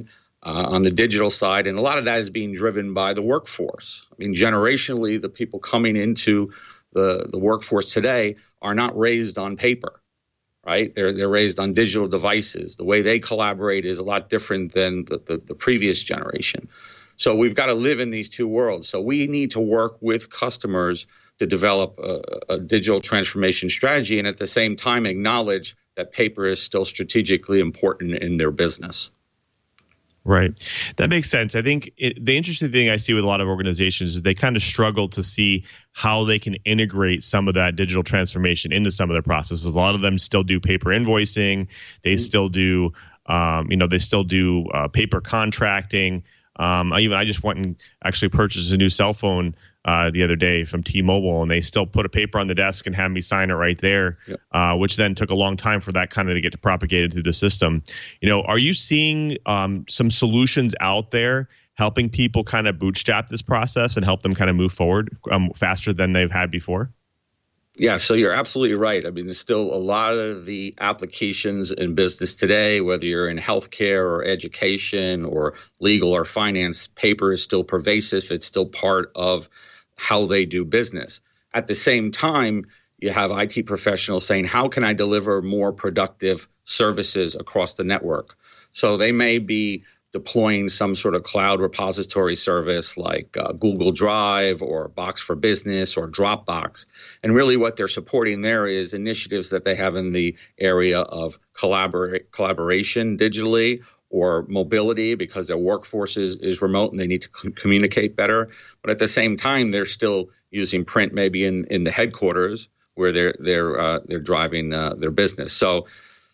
F: uh, on the digital side. And a lot of that is being driven by the workforce. I mean, generationally, the people coming into the, the workforce today are not raised on paper, right? They're, they're raised on digital devices. The way they collaborate is a lot different than the, the, the previous generation. So we've got to live in these two worlds. So we need to work with customers to develop a, a digital transformation strategy and at the same time acknowledge that paper is still strategically important in their business.
A: Right. That makes sense. I think it, the interesting thing I see with a lot of organizations is they kind of struggle to see how they can integrate some of that digital transformation into some of their processes. A lot of them still do paper invoicing. They still do, um, you know, they still do uh, paper contracting. Um, I even I just went and actually purchased a new cell phone uh, the other day from T-Mobile, and they still put a paper on the desk and had me sign it right there, yep. uh, which then took a long time for that kind of to get propagated through the system. You know, are you seeing um, some solutions out there helping people kind of bootstrap this process and help them kind of move forward um, faster than they've had before?
F: Yeah, so you're absolutely right. I mean, there's still a lot of the applications in business today, whether you're in healthcare or education or legal or finance, paper is still pervasive. It's still part of how they do business. At the same time, you have I T professionals saying, how can I deliver more productive services across the network? So they may be deploying some sort of cloud repository service like uh, Google Drive or Box for Business or Dropbox. And really what they're supporting there is initiatives that they have in the area of collabor- collaboration digitally or mobility because their workforce is, is remote and they need to c- communicate better. But at the same time, they're still using print maybe in, in the headquarters where they're, they're, uh, they're driving uh, their business. So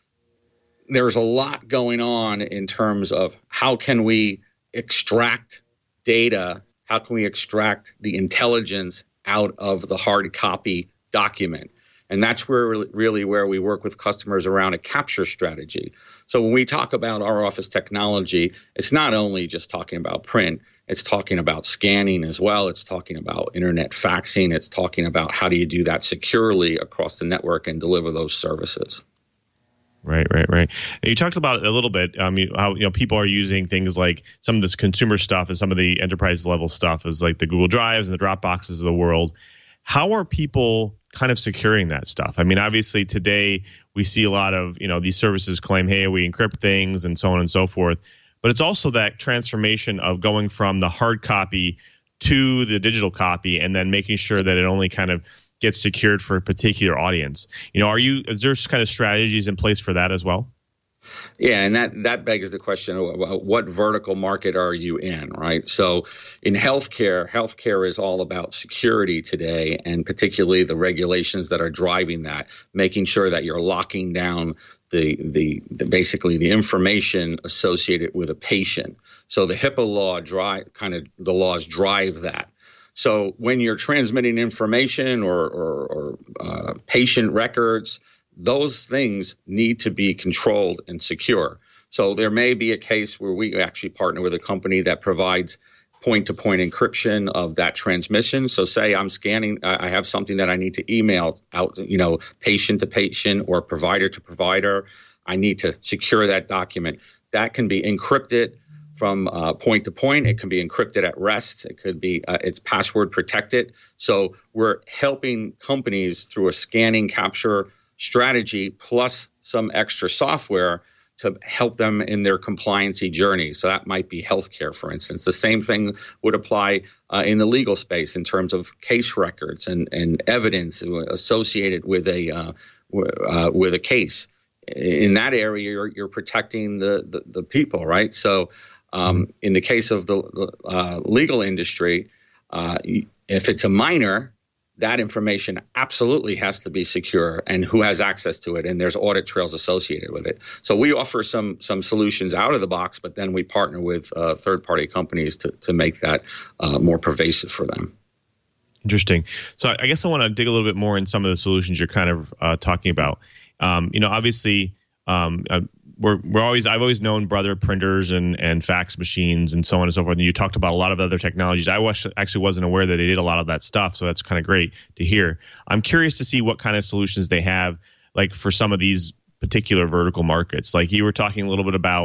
F: there's a lot going on in terms of how can we extract data, how can we extract the intelligence out of the hard copy document. And that's where really where we work with customers around a capture strategy. So when we talk about our office technology, it's not only just talking about print, it's talking about scanning as well. It's talking about internet faxing. It's talking about how do you do that securely across the network and deliver those services.
A: Right, right, right. And you talked about it a little bit. Um, you, how you know people are using things like some of this consumer stuff and some of the enterprise level stuff, is like the Google Drives and the Dropboxes of the world. How are people kind of securing that stuff? I mean, obviously today we see a lot of you know these services claim, hey, we encrypt things and so on and so forth. But it's also that transformation of going from the hard copy to the digital copy, and then making sure that it only kind of gets secured for a particular audience. You know, are you, is there kind of strategies in place for that as well?
F: Yeah, and that, that begs the question, what vertical market are you in, right? So in healthcare, healthcare is all about security today, and particularly the regulations that are driving that, making sure that you're locking down the, the, the basically the information associated with a patient. So the HIPAA law drive, kind of the laws drive that. So when you're transmitting information or, or, or uh, patient records, those things need to be controlled and secure. So there may be a case where we actually partner with a company that provides point-to-point encryption of that transmission. So say I'm scanning, I have something that I need to email out, you know, patient to patient or provider to provider. I need to secure that document. That can be encrypted from uh, point to point. It can be encrypted at rest. It could be, uh, it's password protected. So we're helping companies through a scanning capture strategy plus some extra software to help them in their compliancy journey. So that might be healthcare, for instance. The same thing would apply uh, in the legal space in terms of case records and, and evidence associated with a uh, w- uh, with a case. In that area, you're, you're protecting the, the, the people, right? So Um, in the case of the uh, legal industry, uh, if it's a minor, that information absolutely has to be secure, and who has access to it, and there's audit trails associated with it. So we offer some some solutions out of the box, but then we partner with uh, third-party companies to, to make that uh, more pervasive for them.
A: Interesting. So I guess I want to dig a little bit more in some of the solutions you're kind of uh, talking about. Um, you know, obviously, um, uh, We're we're always I've always known Brother printers and, and fax machines and so on and so forth. And you talked about a lot of other technologies. I was, actually wasn't aware that they did a lot of that stuff. So that's kind of great to hear. I'm curious to see what kind of solutions they have, like for some of these particular vertical markets. Like you were talking a little bit about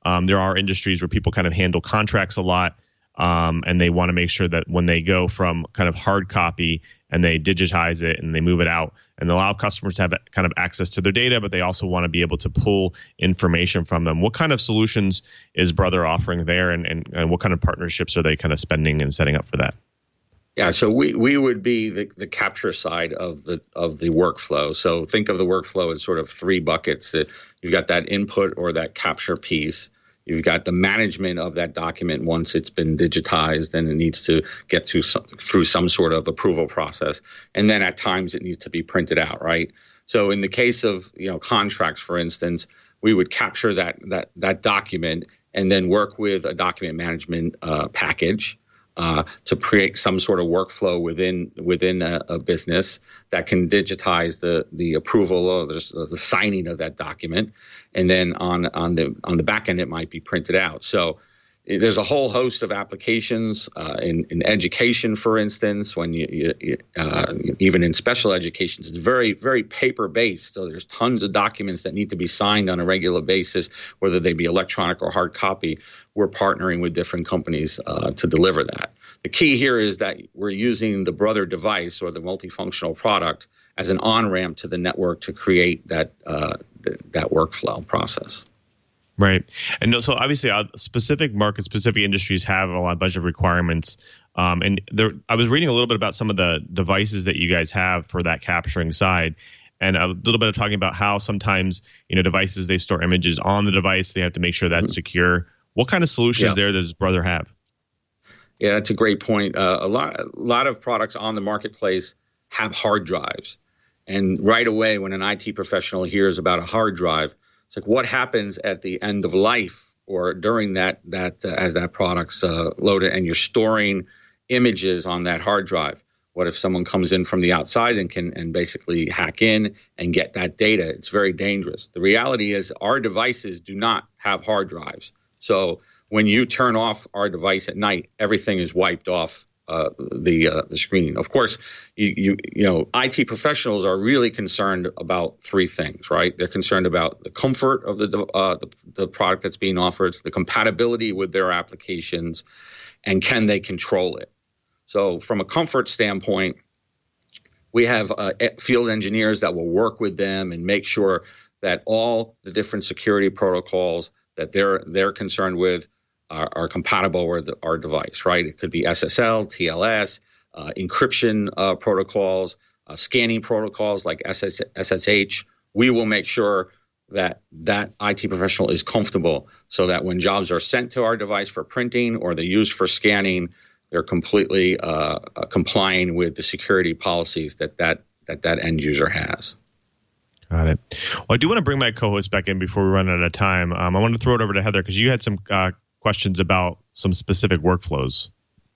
A: Um, there are industries where people kind of handle contracts a lot, um, and they want to make sure that when they go from kind of hard copy and they digitize it and they move it out and allow customers to have kind of access to their data, but they also want to be able to pull information from them. What kind of solutions is Brother offering there, and, and, and what kind of partnerships are they kind of spending and setting up for that?
F: Yeah, so we, we would be the, the capture side of the of the workflow. So think of the workflow as sort of three buckets. You've got that input or that capture piece. You've got the management of that document once it's been digitized and it needs to get to some, through some sort of approval process. And then at times it needs to be printed out, right? So in the case of, you know, contracts, for instance, we would capture that that that document and then work with a document management uh, package Uh, to create some sort of workflow within within a, a business that can digitize the the approval or the, the signing of that document, and then on on the on the back end it might be printed out. So there's a whole host of applications uh, in in education, for instance, when you, you uh, even in special education, it's very very paper based. So there's tons of documents that need to be signed on a regular basis, whether they be electronic or hard copy. We're partnering with different companies uh, to deliver that. The key here is that we're using the Brother device or the multifunctional product as an on-ramp to the network to create that uh, th- that workflow process.
A: Right. And so obviously uh, specific markets, specific industries have a lot, a bunch of requirements. Um, and there, I was reading a little bit about some of the devices that you guys have for that capturing side, and a little bit of talking about how sometimes, you know, devices, they store images on the device. They have to make sure that's mm-hmm. secure. What kind of solutions yeah. there does Brother have?
F: Yeah, that's a great point. Uh, a lot, a lot of products on the marketplace have hard drives. And right away, when an I T professional hears about a hard drive, it's like, what happens at the end of life or during that that uh, as that product's uh, loaded and you're storing images on that hard drive? What if someone comes in from the outside and can and basically hack in and get that data? It's very dangerous. The reality is our devices do not have hard drives. So when you turn off our device at night, everything is wiped off Uh, the uh, the screen. Of course, you, you you know, I T professionals are really concerned about three things, right? They're concerned about the comfort of the uh, the, the product that's being offered, the compatibility with their applications, and can they control it? So from a comfort standpoint, we have uh, field engineers that will work with them and make sure that all the different security protocols that they're they're concerned with Are, are compatible with our device, right? It could be S S L, T L S, uh, encryption uh, protocols, uh, scanning protocols like S S H. We will make sure that that I T professional is comfortable so that when jobs are sent to our device for printing or they're used for scanning, they're completely uh, uh, complying with the security policies that that, that that end user has.
A: Got it. Well, I do want to bring my co-host back in before we run out of time. Um, I want to throw it over to Heather because you had some uh, questions about some specific workflows.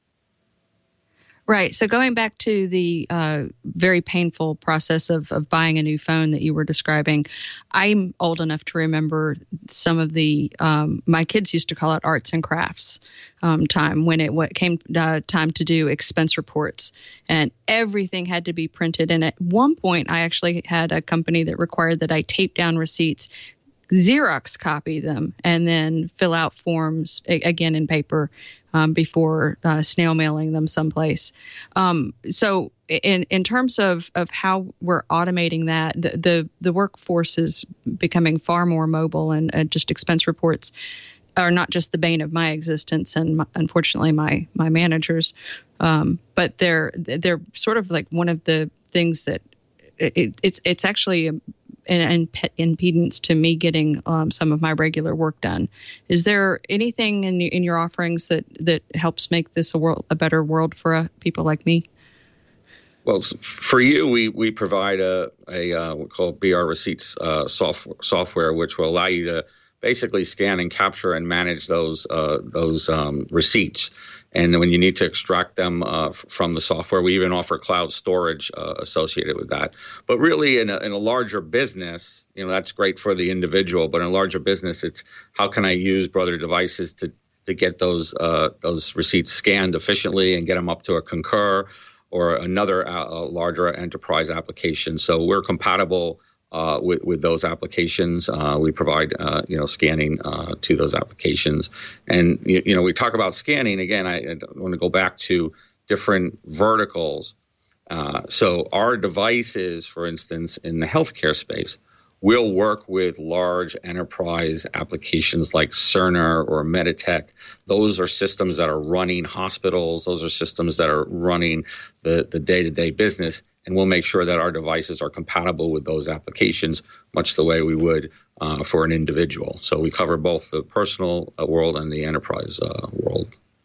D: Right. So going back to the uh, very painful process of, of buying a new phone that you were describing, I'm old enough to remember some of the, um, my kids used to call it arts and crafts um, time when it what came uh, time to do expense reports, and everything had to be printed. And at one point, I actually had a company that required that I tape down receipts, Xerox copy them, and then fill out forms a- again in paper um, before uh, snail mailing them someplace. Um, so in in terms of, of how we're automating that, the, the, the workforce is becoming far more mobile, and uh, just expense reports are not just the bane of my existence and my, unfortunately my my managers, um, but they're they're sort of like one of the things that it, it's it's actually a, an impedance to me getting um, some of my regular work done. Is there anything in in your offerings that that helps make this a world a better world for uh, people like me?
F: Well, for you, we we provide a a uh, what we call B R Receipts uh, software software, which will allow you to basically scan and capture and manage those uh, those um, receipts. And when you need to extract them uh, f- from the software, we even offer cloud storage uh, associated with that. But really, in a, in a larger business, you know, that's great for the individual. But in a larger business, it's how can I use Brother devices to to get those uh, those receipts scanned efficiently and get them up to a Concur or another uh, larger enterprise application. So we're compatible uh, with with those applications. Uh, we provide uh, you know scanning uh, to those applications, and you, you know we talk about scanning again. I, I want to go back to different verticals. Uh, so our devices, for instance, in the healthcare space, will work with large enterprise applications like Cerner or Meditech. Those are systems that are running hospitals. Those are systems that are running the, the day-to-day business. And we'll make sure that our devices are compatible with those applications, much the way we would uh, for an individual. So we cover both the personal world and the enterprise uh, world.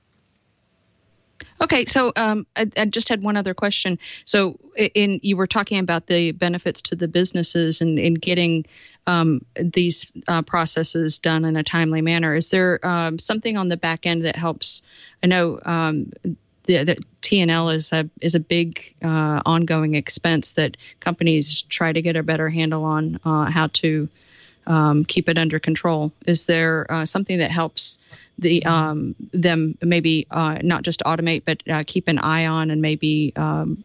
D: Okay, so um, I, I just had one other question. So, in you were talking about the benefits to the businesses and in getting um, these uh, processes done in a timely manner. Is there um, something on the back end that helps? I know um, the, the T and L is a is a big uh, ongoing expense that companies try to get a better handle on uh, how to um, keep it under control. Is there uh, something that helps the um, them maybe uh, not just automate, but uh, keep an eye on and maybe um,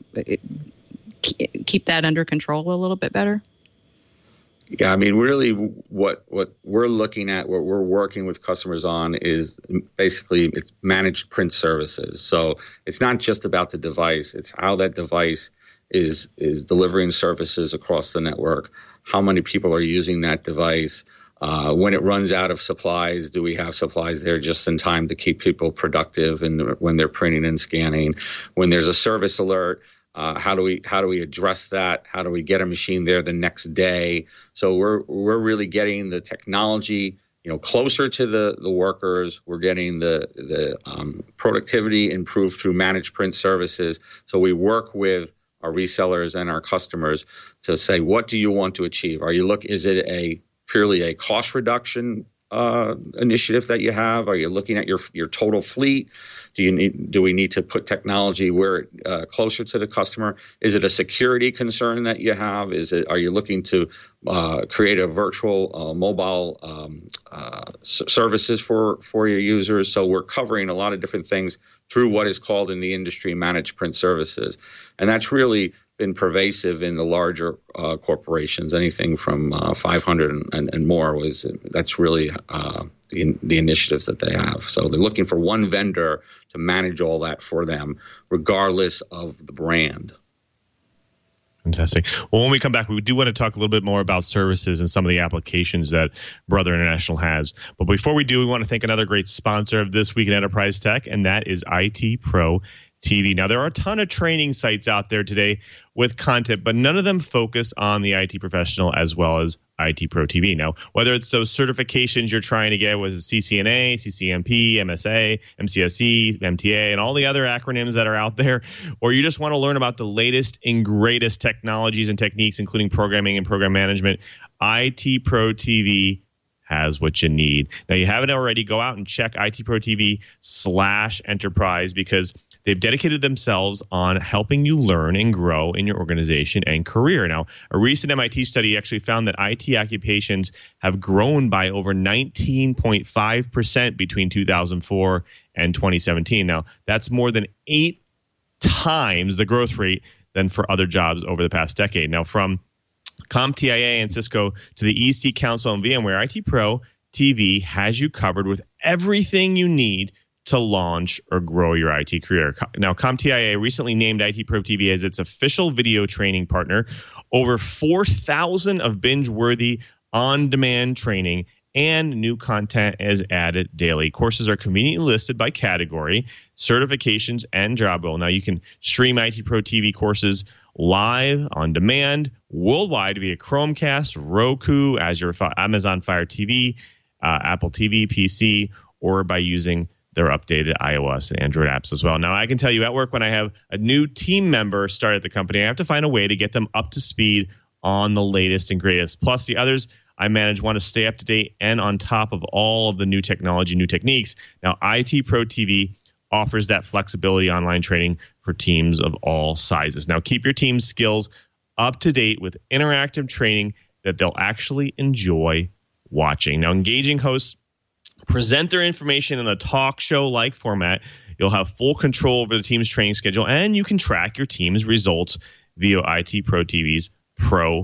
D: keep that under control a little bit better?
F: Yeah, I mean, really what what we're looking at, what we're working with customers on is basically it's managed print services. So it's not just about the device, it's how that device is is delivering services across the network, how many people are using that device. Uh, when it runs out of supplies, do we have supplies there just in time to keep people productive and when they're printing and scanning? When there's a service alert, uh, how do we how do we address that? How do we get a machine there the next day? So we're we're really getting the technology, you know, closer to the the workers. We're getting the the um, productivity improved through managed print services. So we work with our resellers and our customers to say, what do you want to achieve? Are you look? Is it a purely a cost reduction uh, initiative that you have? Are you looking at your your total fleet? Do you need? Do we need to put technology where uh, closer to the customer? Is it a security concern that you have? Is it? Are you looking to uh, create a virtual uh, mobile um, uh, services for for your users? So we're covering a lot of different things through what is called in the industry managed print services, and that's really been pervasive in the larger uh, corporations. Anything from uh, five hundred and, and, and more was that's really uh, the, the initiatives that they have. So they're looking for one vendor to manage all that for them, regardless of the brand.
A: Fantastic. Well, when we come back, we do want to talk a little bit more about services and some of the applications that Brother International has. But before we do, we want to thank another great sponsor of This Week in Enterprise Tech, and that is I T Pro T V. Now, there are a ton of training sites out there today with content, but none of them focus on the I T professional as well as I T Pro T V. Now, whether it's those certifications you're trying to get with C C N A, C C N P, M S A, M C S E, M T A, and all the other acronyms that are out there, or you just want to learn about the latest and greatest technologies and techniques, including programming and program management, I T Pro T V has what you need. Now, you haven't already, go out and check I T Pro T V slash enterprise because they've dedicated themselves on helping you learn and grow in your organization and career. Now, a recent M I T study actually found that I T occupations have grown by over nineteen point five percent between two thousand four and twenty seventeen. Now, that's more than eight times the growth rate than for other jobs over the past decade. Now, from CompTIA and Cisco to the E C Council and VMware, I T Pro T V has you covered with everything you need to launch or grow your I T career. Now, CompTIA recently named I T Pro T V as its official video training partner. Over four thousand of binge-worthy on-demand training and new content is added daily. Courses are conveniently listed by category, certifications, and job role. Now, you can stream I T Pro T V courses live, on demand, worldwide via Chromecast, Roku, Azure, Amazon Fire T V, uh, Apple T V, P C, or by using their updated iOS and Android apps as well. Now, I can tell you at work, when I have a new team member start at the company, I have to find a way to get them up to speed on the latest and greatest. Plus, the others I manage want to stay up to date and on top of all of the new technology, new techniques. Now, I T Pro T V offers that flexibility online training for teams of all sizes. Now, keep your team's skills up to date with interactive training that they'll actually enjoy watching. Now, engaging hosts present their information in a talk show-like format. You'll have full control over the team's training schedule, and you can track your team's results via I T Pro T V's Pro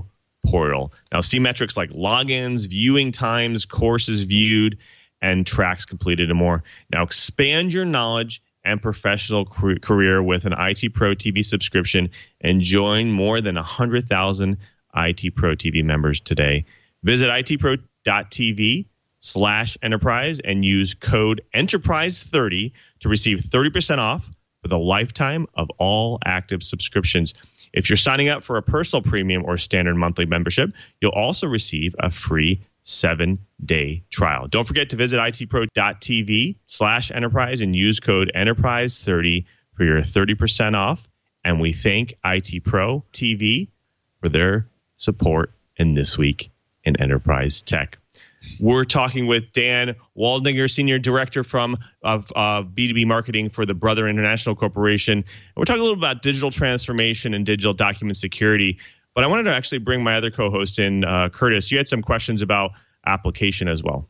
A: portal. Now, see metrics like logins, viewing times, courses viewed, and tracks completed and more. Now, expand your knowledge and professional career with an I T Pro T V subscription and join more than one hundred thousand I T Pro T V members today. Visit itpro.tv slash enterprise and use code enterprise thirty to receive thirty percent off for the lifetime of all active subscriptions. If you're signing up for a personal premium or standard monthly membership, you'll also receive a free seven-day trial. Don't forget to visit itpro.tv slash enterprise and use code enterprise thirty for your thirty percent off. And we thank I T Pro T V for their support in This Week in Enterprise Tech. We're talking with Dan Waldinger, Senior Director from of uh, B two B Marketing for the Brother International Corporation. And we're talking a little about digital transformation and digital document security. But I wanted to actually bring my other co-host in, uh, Curtis. You had some questions about application as well.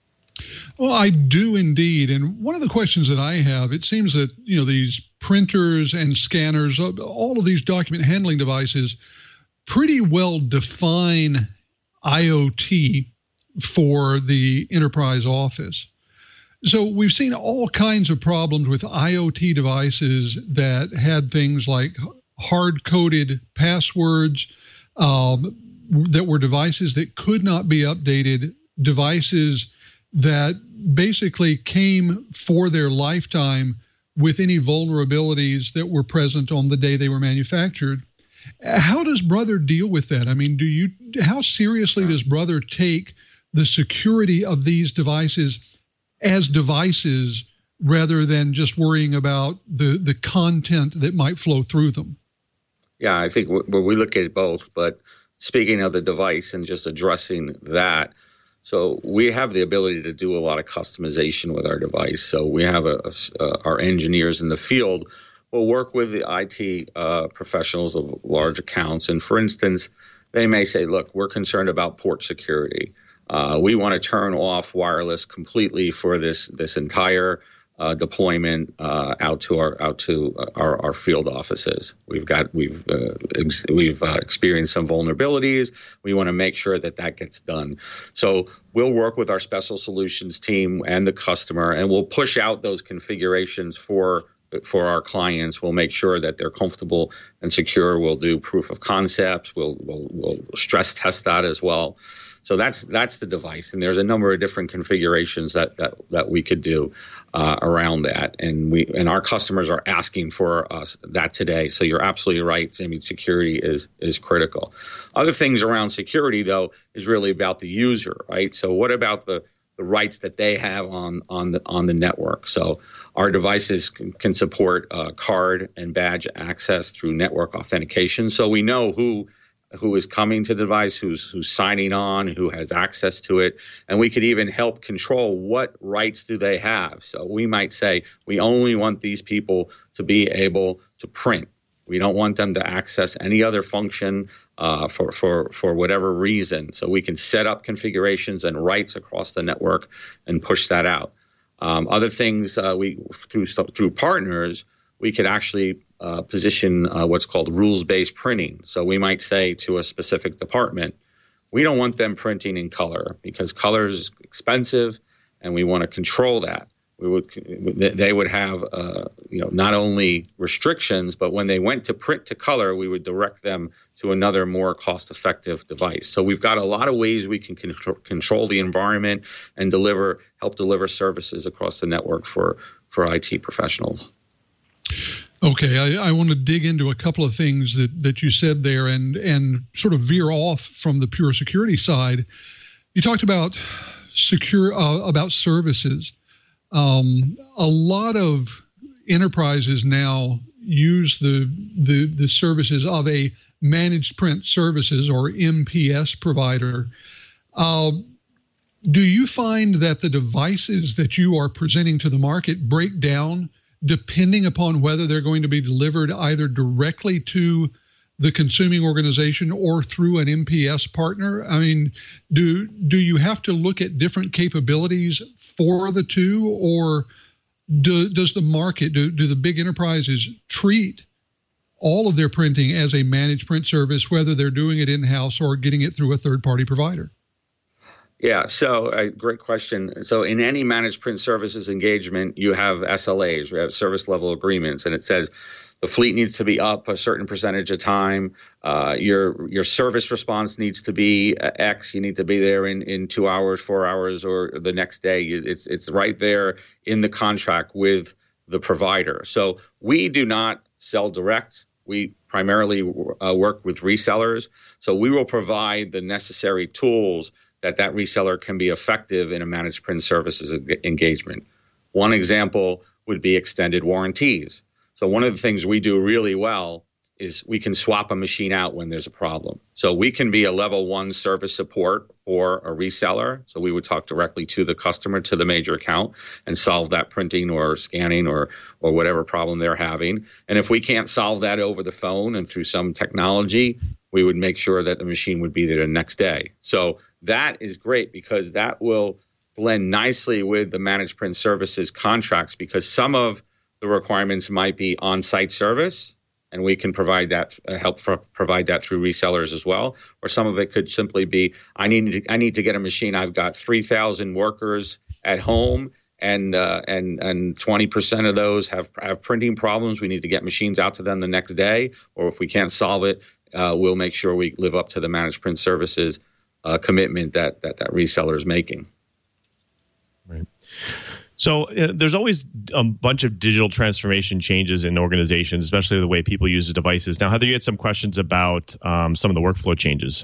E: Well, I do indeed. And one of the questions that I have, it seems that, you know, these printers and scanners, all of these document handling devices pretty well define I O T for the enterprise office. So we've seen all kinds of problems with I O T devices that had things like hard-coded passwords, um, that were devices that could not be updated, devices that basically came for their lifetime with any vulnerabilities that were present on the day they were manufactured. How does Brother deal with that? I mean, do you, how seriously does Brother take the security of these devices as devices rather than just worrying about the, the content that might flow through them?
F: Yeah, I think w- we look at both, but speaking of the device and just addressing that, so we have the ability to do a lot of customization with our device. So we have a, a, uh, our engineers in the field will work with the I T uh, professionals of large accounts. And for instance, they may say, look, we're concerned about port security. Uh, we want to turn off wireless completely for this this entire Uh, deployment uh, out to our out to our, our field offices. We've got we've uh, ex- we've uh, experienced some vulnerabilities. We want to make sure that that gets done. So we'll work with our special solutions team and the customer, and we'll push out those configurations for for our clients. We'll make sure that they're comfortable and secure. We'll do proof of concepts. We'll we'll, we'll stress test that as well. So that's that's the device, and there's a number of different configurations that that, that we could do uh, around that, and we and our customers are asking for us that today. So you're absolutely right. I mean, security is is critical. Other things around security, though, is really about the user, right? So what about the the rights that they have on on the on the network? So our devices can, can support uh, card and badge access through network authentication, so we know who. who is coming to the device, who's who's signing on, who has access to it, and we could even help control what rights do they have. So we might say we only want these people to be able to print. We don't want them to access any other function uh, for for for whatever reason. So we can set up configurations and rights across the network and push that out. Um, other things uh, we through through partners we could actually uh, position uh, what's called rules-based printing. So we might say to a specific department, we don't want them printing in color because color is expensive, and we want to control that. We would, they would have, uh, you know, not only restrictions, but when they went to print to color, we would direct them to another more cost-effective device. So we've got a lot of ways we can control, control the environment and deliver, help deliver services across the network for for I T professionals.
E: Okay, I, I want to dig into a couple of things that, that you said there and and sort of veer off from the pure security side. You talked about secure uh, about services. Um, a lot of enterprises now use the, the the services of a managed print services or M P S provider. Uh, do you find that the devices that you are presenting to the market break down depending upon whether they're going to be delivered either directly to the consuming organization or through an M P S partner? I mean, do do you have to look at different capabilities for the two, or do, does the market, do, do the big enterprises treat all of their printing as a managed print service, whether they're doing it in-house or getting it through a third-party provider?
F: Yeah, so a uh, great question. So in any managed print services engagement, you have S L As, we have service level agreements, and it says the fleet needs to be up a certain percentage of time. Uh, your your service response needs to be X. You need to be there in, in two hours, four hours, or the next day. It's it's right there in the contract with the provider. So we do not sell direct. We primarily uh, work with resellers. So we will provide the necessary tools that that reseller can be effective in a managed print services engagement. One example would be extended warranties. So one of the things we do really well is we can swap a machine out when there's a problem. So we can be a level one service support or a reseller. So we would talk directly to the customer, to the major account, and solve that printing or scanning or or whatever problem they're having. And if we can't solve that over the phone and through some technology, we would make sure that the machine would be there the next day. So that is great because that will blend nicely with the managed print services contracts, because some of the requirements might be on-site service, and we can provide that, uh, help for, provide that through resellers as well. Or some of it could simply be, I need to, I need to get a machine. I've got three thousand workers at home, and uh, and and twenty percent of those have, have printing problems. We need to get machines out to them the next day. Or if we can't solve it, uh, we'll make sure we live up to the managed print services uh, commitment that, that that reseller is making.
A: Right. So uh, there's always a bunch of digital transformation changes in organizations, especially the way people use the devices. Now, Heather, you had some questions about um, some of the workflow changes.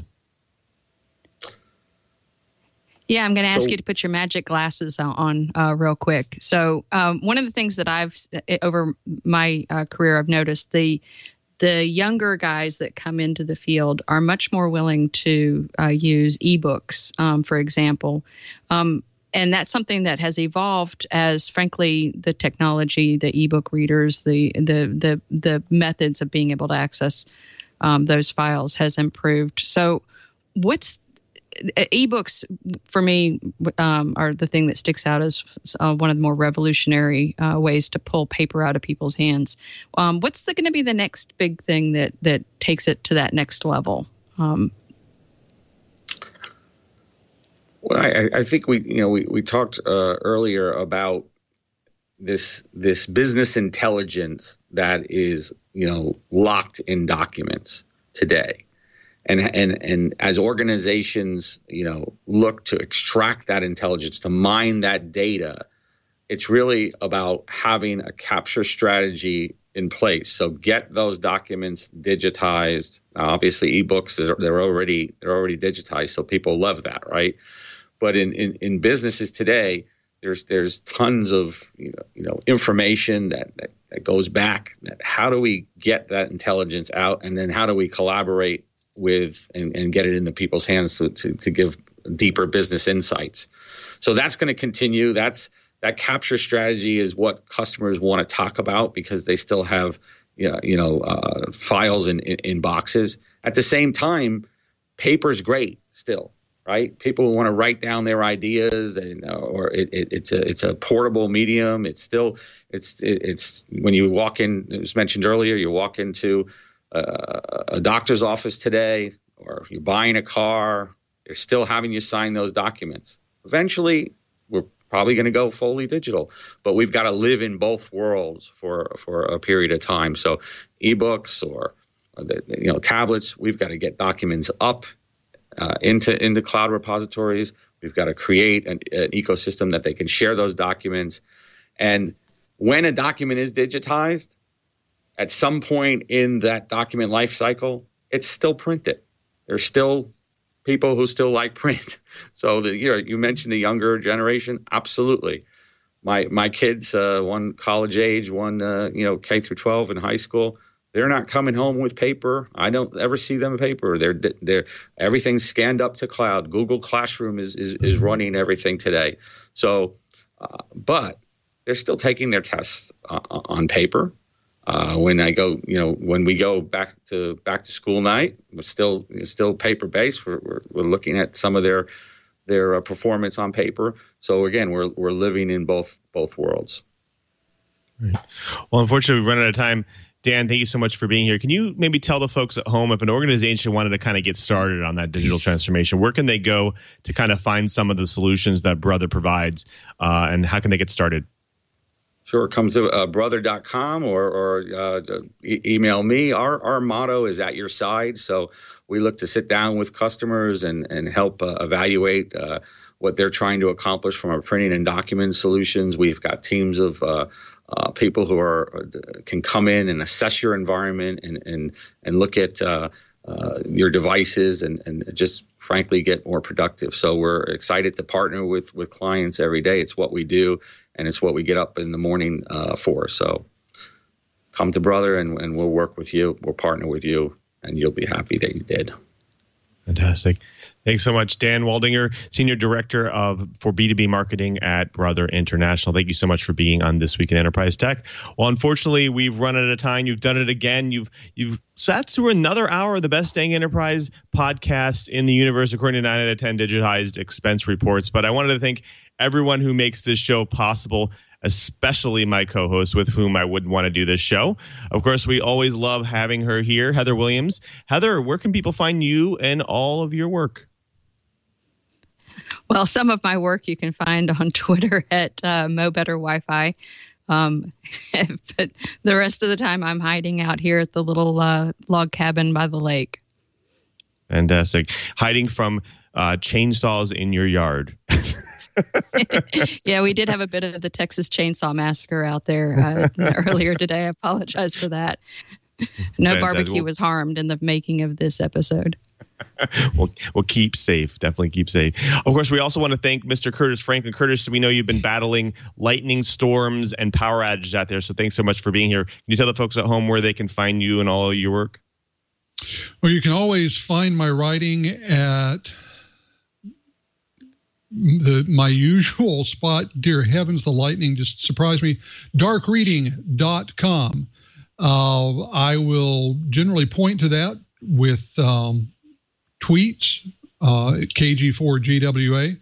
D: Yeah, I'm going to ask
F: So-
D: you to put your magic glasses on uh, real quick. So um, one of the things that I've, over my uh, career, I've noticed the the younger guys that come into the field are much more willing to uh, use ebooks, um, for example. Um, And that's something that has evolved as, frankly, the technology, the ebook readers, the the the the methods of being able to access um, those files has improved. So, what's ebooks for me um, are the thing that sticks out as uh, one of the more revolutionary uh, ways to pull paper out of people's hands. Um, what's going to be the next big thing that that takes it to that next level? Um,
F: Well, I, I think we, you know, we, we talked uh, earlier about this this business intelligence that is, you know, locked in documents today, and and and as organizations, you know, look to extract that intelligence, to mine that data, it's really about having a capture strategy in place. So get those documents digitized. Now, obviously, ebooks they're, they're already they're already digitized, so people love that, right? But in, in, in businesses today, there's there's tons of you know, you know information that, that, that goes back. That how do we get that intelligence out, and then how do we collaborate with and, and get it into people's hands to, to, to give deeper business insights? So that's going to continue. That's that capture strategy is what customers want to talk about because they still have you know, you know uh, files in, in, in boxes. At the same time, paper's great still. Right, people want to write down their ideas, and uh, or it, it, it's a it's a portable medium. It's still it's it, it's when you walk in. It was mentioned earlier. You walk into uh, a doctor's office today, or if you're buying a car, they're still having you sign those documents. Eventually, we're probably going to go fully digital, but we've got to live in both worlds for for a period of time. So, ebooks or, or the, you know tablets, we've got to get documents up. Uh, into into cloud repositories. We've got to create an, an ecosystem that they can share those documents. And when a document is digitized, at some point in that document life cycle, it's still printed. There's still people who still like print. So the, you know, you mentioned the younger generation. Absolutely. My my kids, uh, one college age, one uh, you know K through twelve in high school. They're not coming home with paper. I don't ever see them paper. They're they're everything's scanned up to cloud. Google Classroom is is, is running everything today. So, uh, but they're still taking their tests uh, on paper. Uh, when I go, you know, when we go back to back to school night, we're still it's still paper based. We're, we're we're looking at some of their their uh, performance on paper. So again, we're we're living in both both worlds.
A: Right. Well, unfortunately, we've run out of time. Dan, thank you so much for being here. Can you maybe tell the folks at home, if an organization wanted to kind of get started on that digital transformation, where can they go to kind of find some of the solutions that Brother provides, uh, and how can they get started?
F: Sure. Come to uh, brother dot com or, or uh, e- email me. Our our motto is at your side. So we look to sit down with customers and, and help uh, evaluate uh, what they're trying to accomplish from our printing and document solutions. We've got teams of uh, uh, people who are can come in and assess your environment and and, and look at uh, uh, your devices and, and just frankly get more productive. So we're excited to partner with, with clients every day. It's what we do. And it's what we get up in the morning uh, for. So come to Brother and, and we'll work with you. We'll partner with you, and you'll be happy that you did.
A: Fantastic. Thanks so much, Dan Waldinger, Senior Director of for B two B Marketing at Brother International. Thank you so much for being on This Week in Enterprise Tech. Well, unfortunately, we've run out of time. You've done it again. You've you've sat through another hour of the Best Dang Enterprise podcast in the universe, according to nine out of ten digitized expense reports. But I wanted to thank everyone who makes this show possible, especially my co-host with whom I wouldn't want to do this show. Of course, we always love having her here, Heather Williams. Heather, where can people find you and all of your work?
D: Well, some of my work you can find on Twitter at uh, Mo Better Wi-Fi. Um, but the rest of the time I'm hiding out here at the little uh, log cabin by the lake.
A: Fantastic. Hiding from uh, chainsaws in your yard.
D: Yeah, we did have a bit of the Texas Chainsaw Massacre out there uh, earlier today. I apologize for that. No
A: Fantastic.
D: barbecue was harmed in the making of this episode.
A: We'll, we'll keep safe. Definitely keep safe. Of course, we also want to thank Mister Curtis Franklin. Curtis, we know you've been battling lightning storms and power outages out there, so thanks so much for being here. Can you tell the folks at home where they can find you and all of your work?
E: Well, you can always find my writing at the my usual spot. Dear heavens, the lightning just surprised me. dark reading dot com. Uh, I will generally point to that with um, tweets uh, at K G four G W A.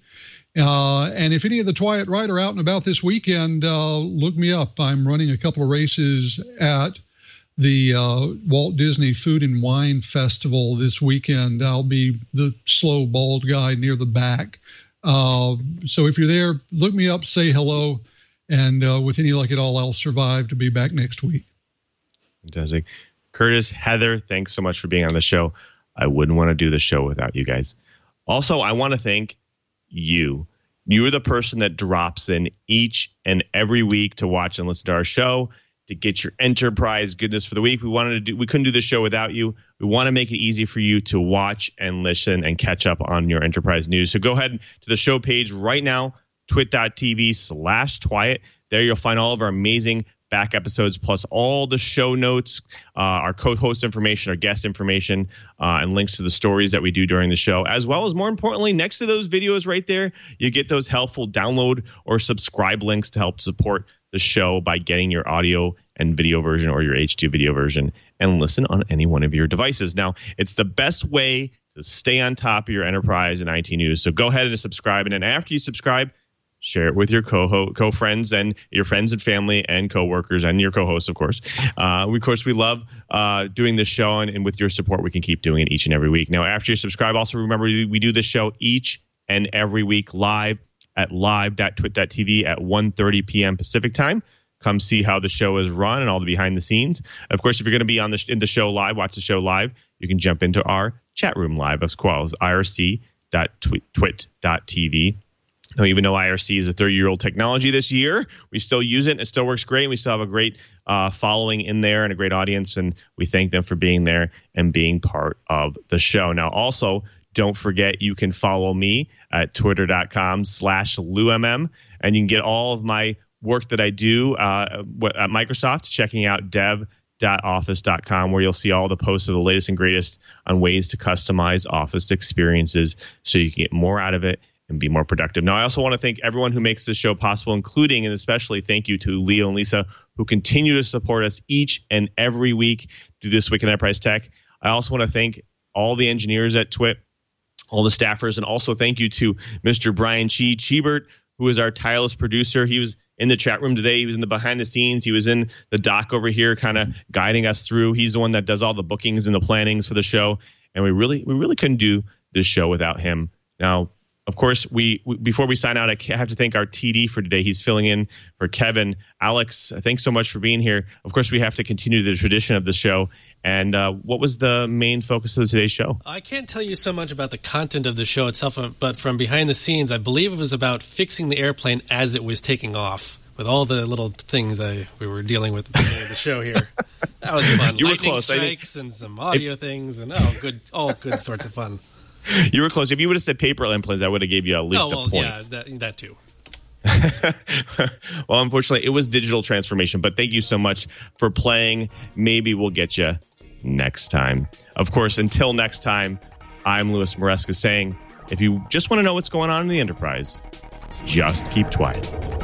E: Uh, and if any of the Twiat Right are out and about this weekend, uh, look me up. I'm running a couple of races at the uh, Walt Disney Food and Wine Festival this weekend. I'll be the slow, bald guy near the back. Uh, so if you're there, look me up, say hello, and uh, with any luck at all, I'll survive to be back next week.
A: Fantastic. Curtis, Heather, thanks so much for being on the show. I wouldn't want to do the show without you guys. Also, I want to thank you. You are the person that drops in each and every week to watch and listen to our show, to get your enterprise goodness for the week. We wanted to do, we couldn't do the show without you. We want to make it easy for you to watch and listen and catch up on your enterprise news. So go ahead to the show page right now, twit.tv slash Twiat. There you'll find all of our amazing back episodes, plus all the show notes, uh, our co-host information, our guest information, uh, and links to the stories that we do during the show, as well as, more importantly, next to those videos right there, you get those helpful download or subscribe links to help support the show by getting your audio and video version or your H D video version and listen on any one of your devices. Now, it's the best way to stay on top of your enterprise and I T news. So go ahead and subscribe. And then after you subscribe, share it with your co co-friends and your friends and family and co-workers and your co-hosts, of course. Uh, we, of course, we love uh, doing this show, and, and with your support, we can keep doing it each and every week. Now, after you subscribe, also remember we do this show each and every week live at live dot twit dot t v at one thirty p.m. Pacific time. Come see how the show is run and all the behind the scenes. Of course, if you're going to be on the in the show live, watch the show live, you can jump into our chat room live as well as I R C dot twit dot t v. Now, even though I R C is a thirty-year-old technology this year, we still use it. And it still works great. And we still have a great uh, following in there and a great audience. And we thank them for being there and being part of the show. Now, also, don't forget you can follow me at twitter.com slash LouMM. And you can get all of my work that I do uh, at Microsoft, checking out dev dot office dot com, where you'll see all the posts of the latest and greatest on ways to customize Office experiences so you can get more out of it and be more productive. Now, I also want to thank everyone who makes this show possible, including and especially thank you to Leo and Lisa, who continue to support us each and every week do This Week in Enterprise Tech. I also want to thank all the engineers at Twit, all the staffers, and also thank you to Mister Brian Chi Chibert, who is our tireless producer. He was in the chat room today. He was in the behind the scenes. He was in the dock over here, kind of guiding us through. He's the one that does all the bookings and the plannings for the show. And we really, we really couldn't do this show without him. Now, of course, we, we before we sign out, I have to thank our T D for today. He's filling in for Kevin. Alex, thanks so much for being here. Of course, we have to continue the tradition of the show. And uh, what was the main focus of today's show?
G: I can't tell you so much about the content of the show itself, but from behind the scenes, I believe it was about fixing the airplane as it was taking off, with all the little things I, we were dealing with at the beginning of the show here. That was fun.
A: You were
G: Lightning
A: close.
G: strikes and some audio it, things, and oh, good, all good sorts of fun.
A: You were close. If you would have said paper airplanes, I would have gave you at least
G: oh, well,
A: a point.
G: Yeah, that, that too.
A: Well, unfortunately, it was digital transformation, but thank you so much for playing. Maybe we'll get you next time. Of course, until next time, I'm Louis Maresca saying, if you just want to know what's going on in the Enterprise, just keep quiet.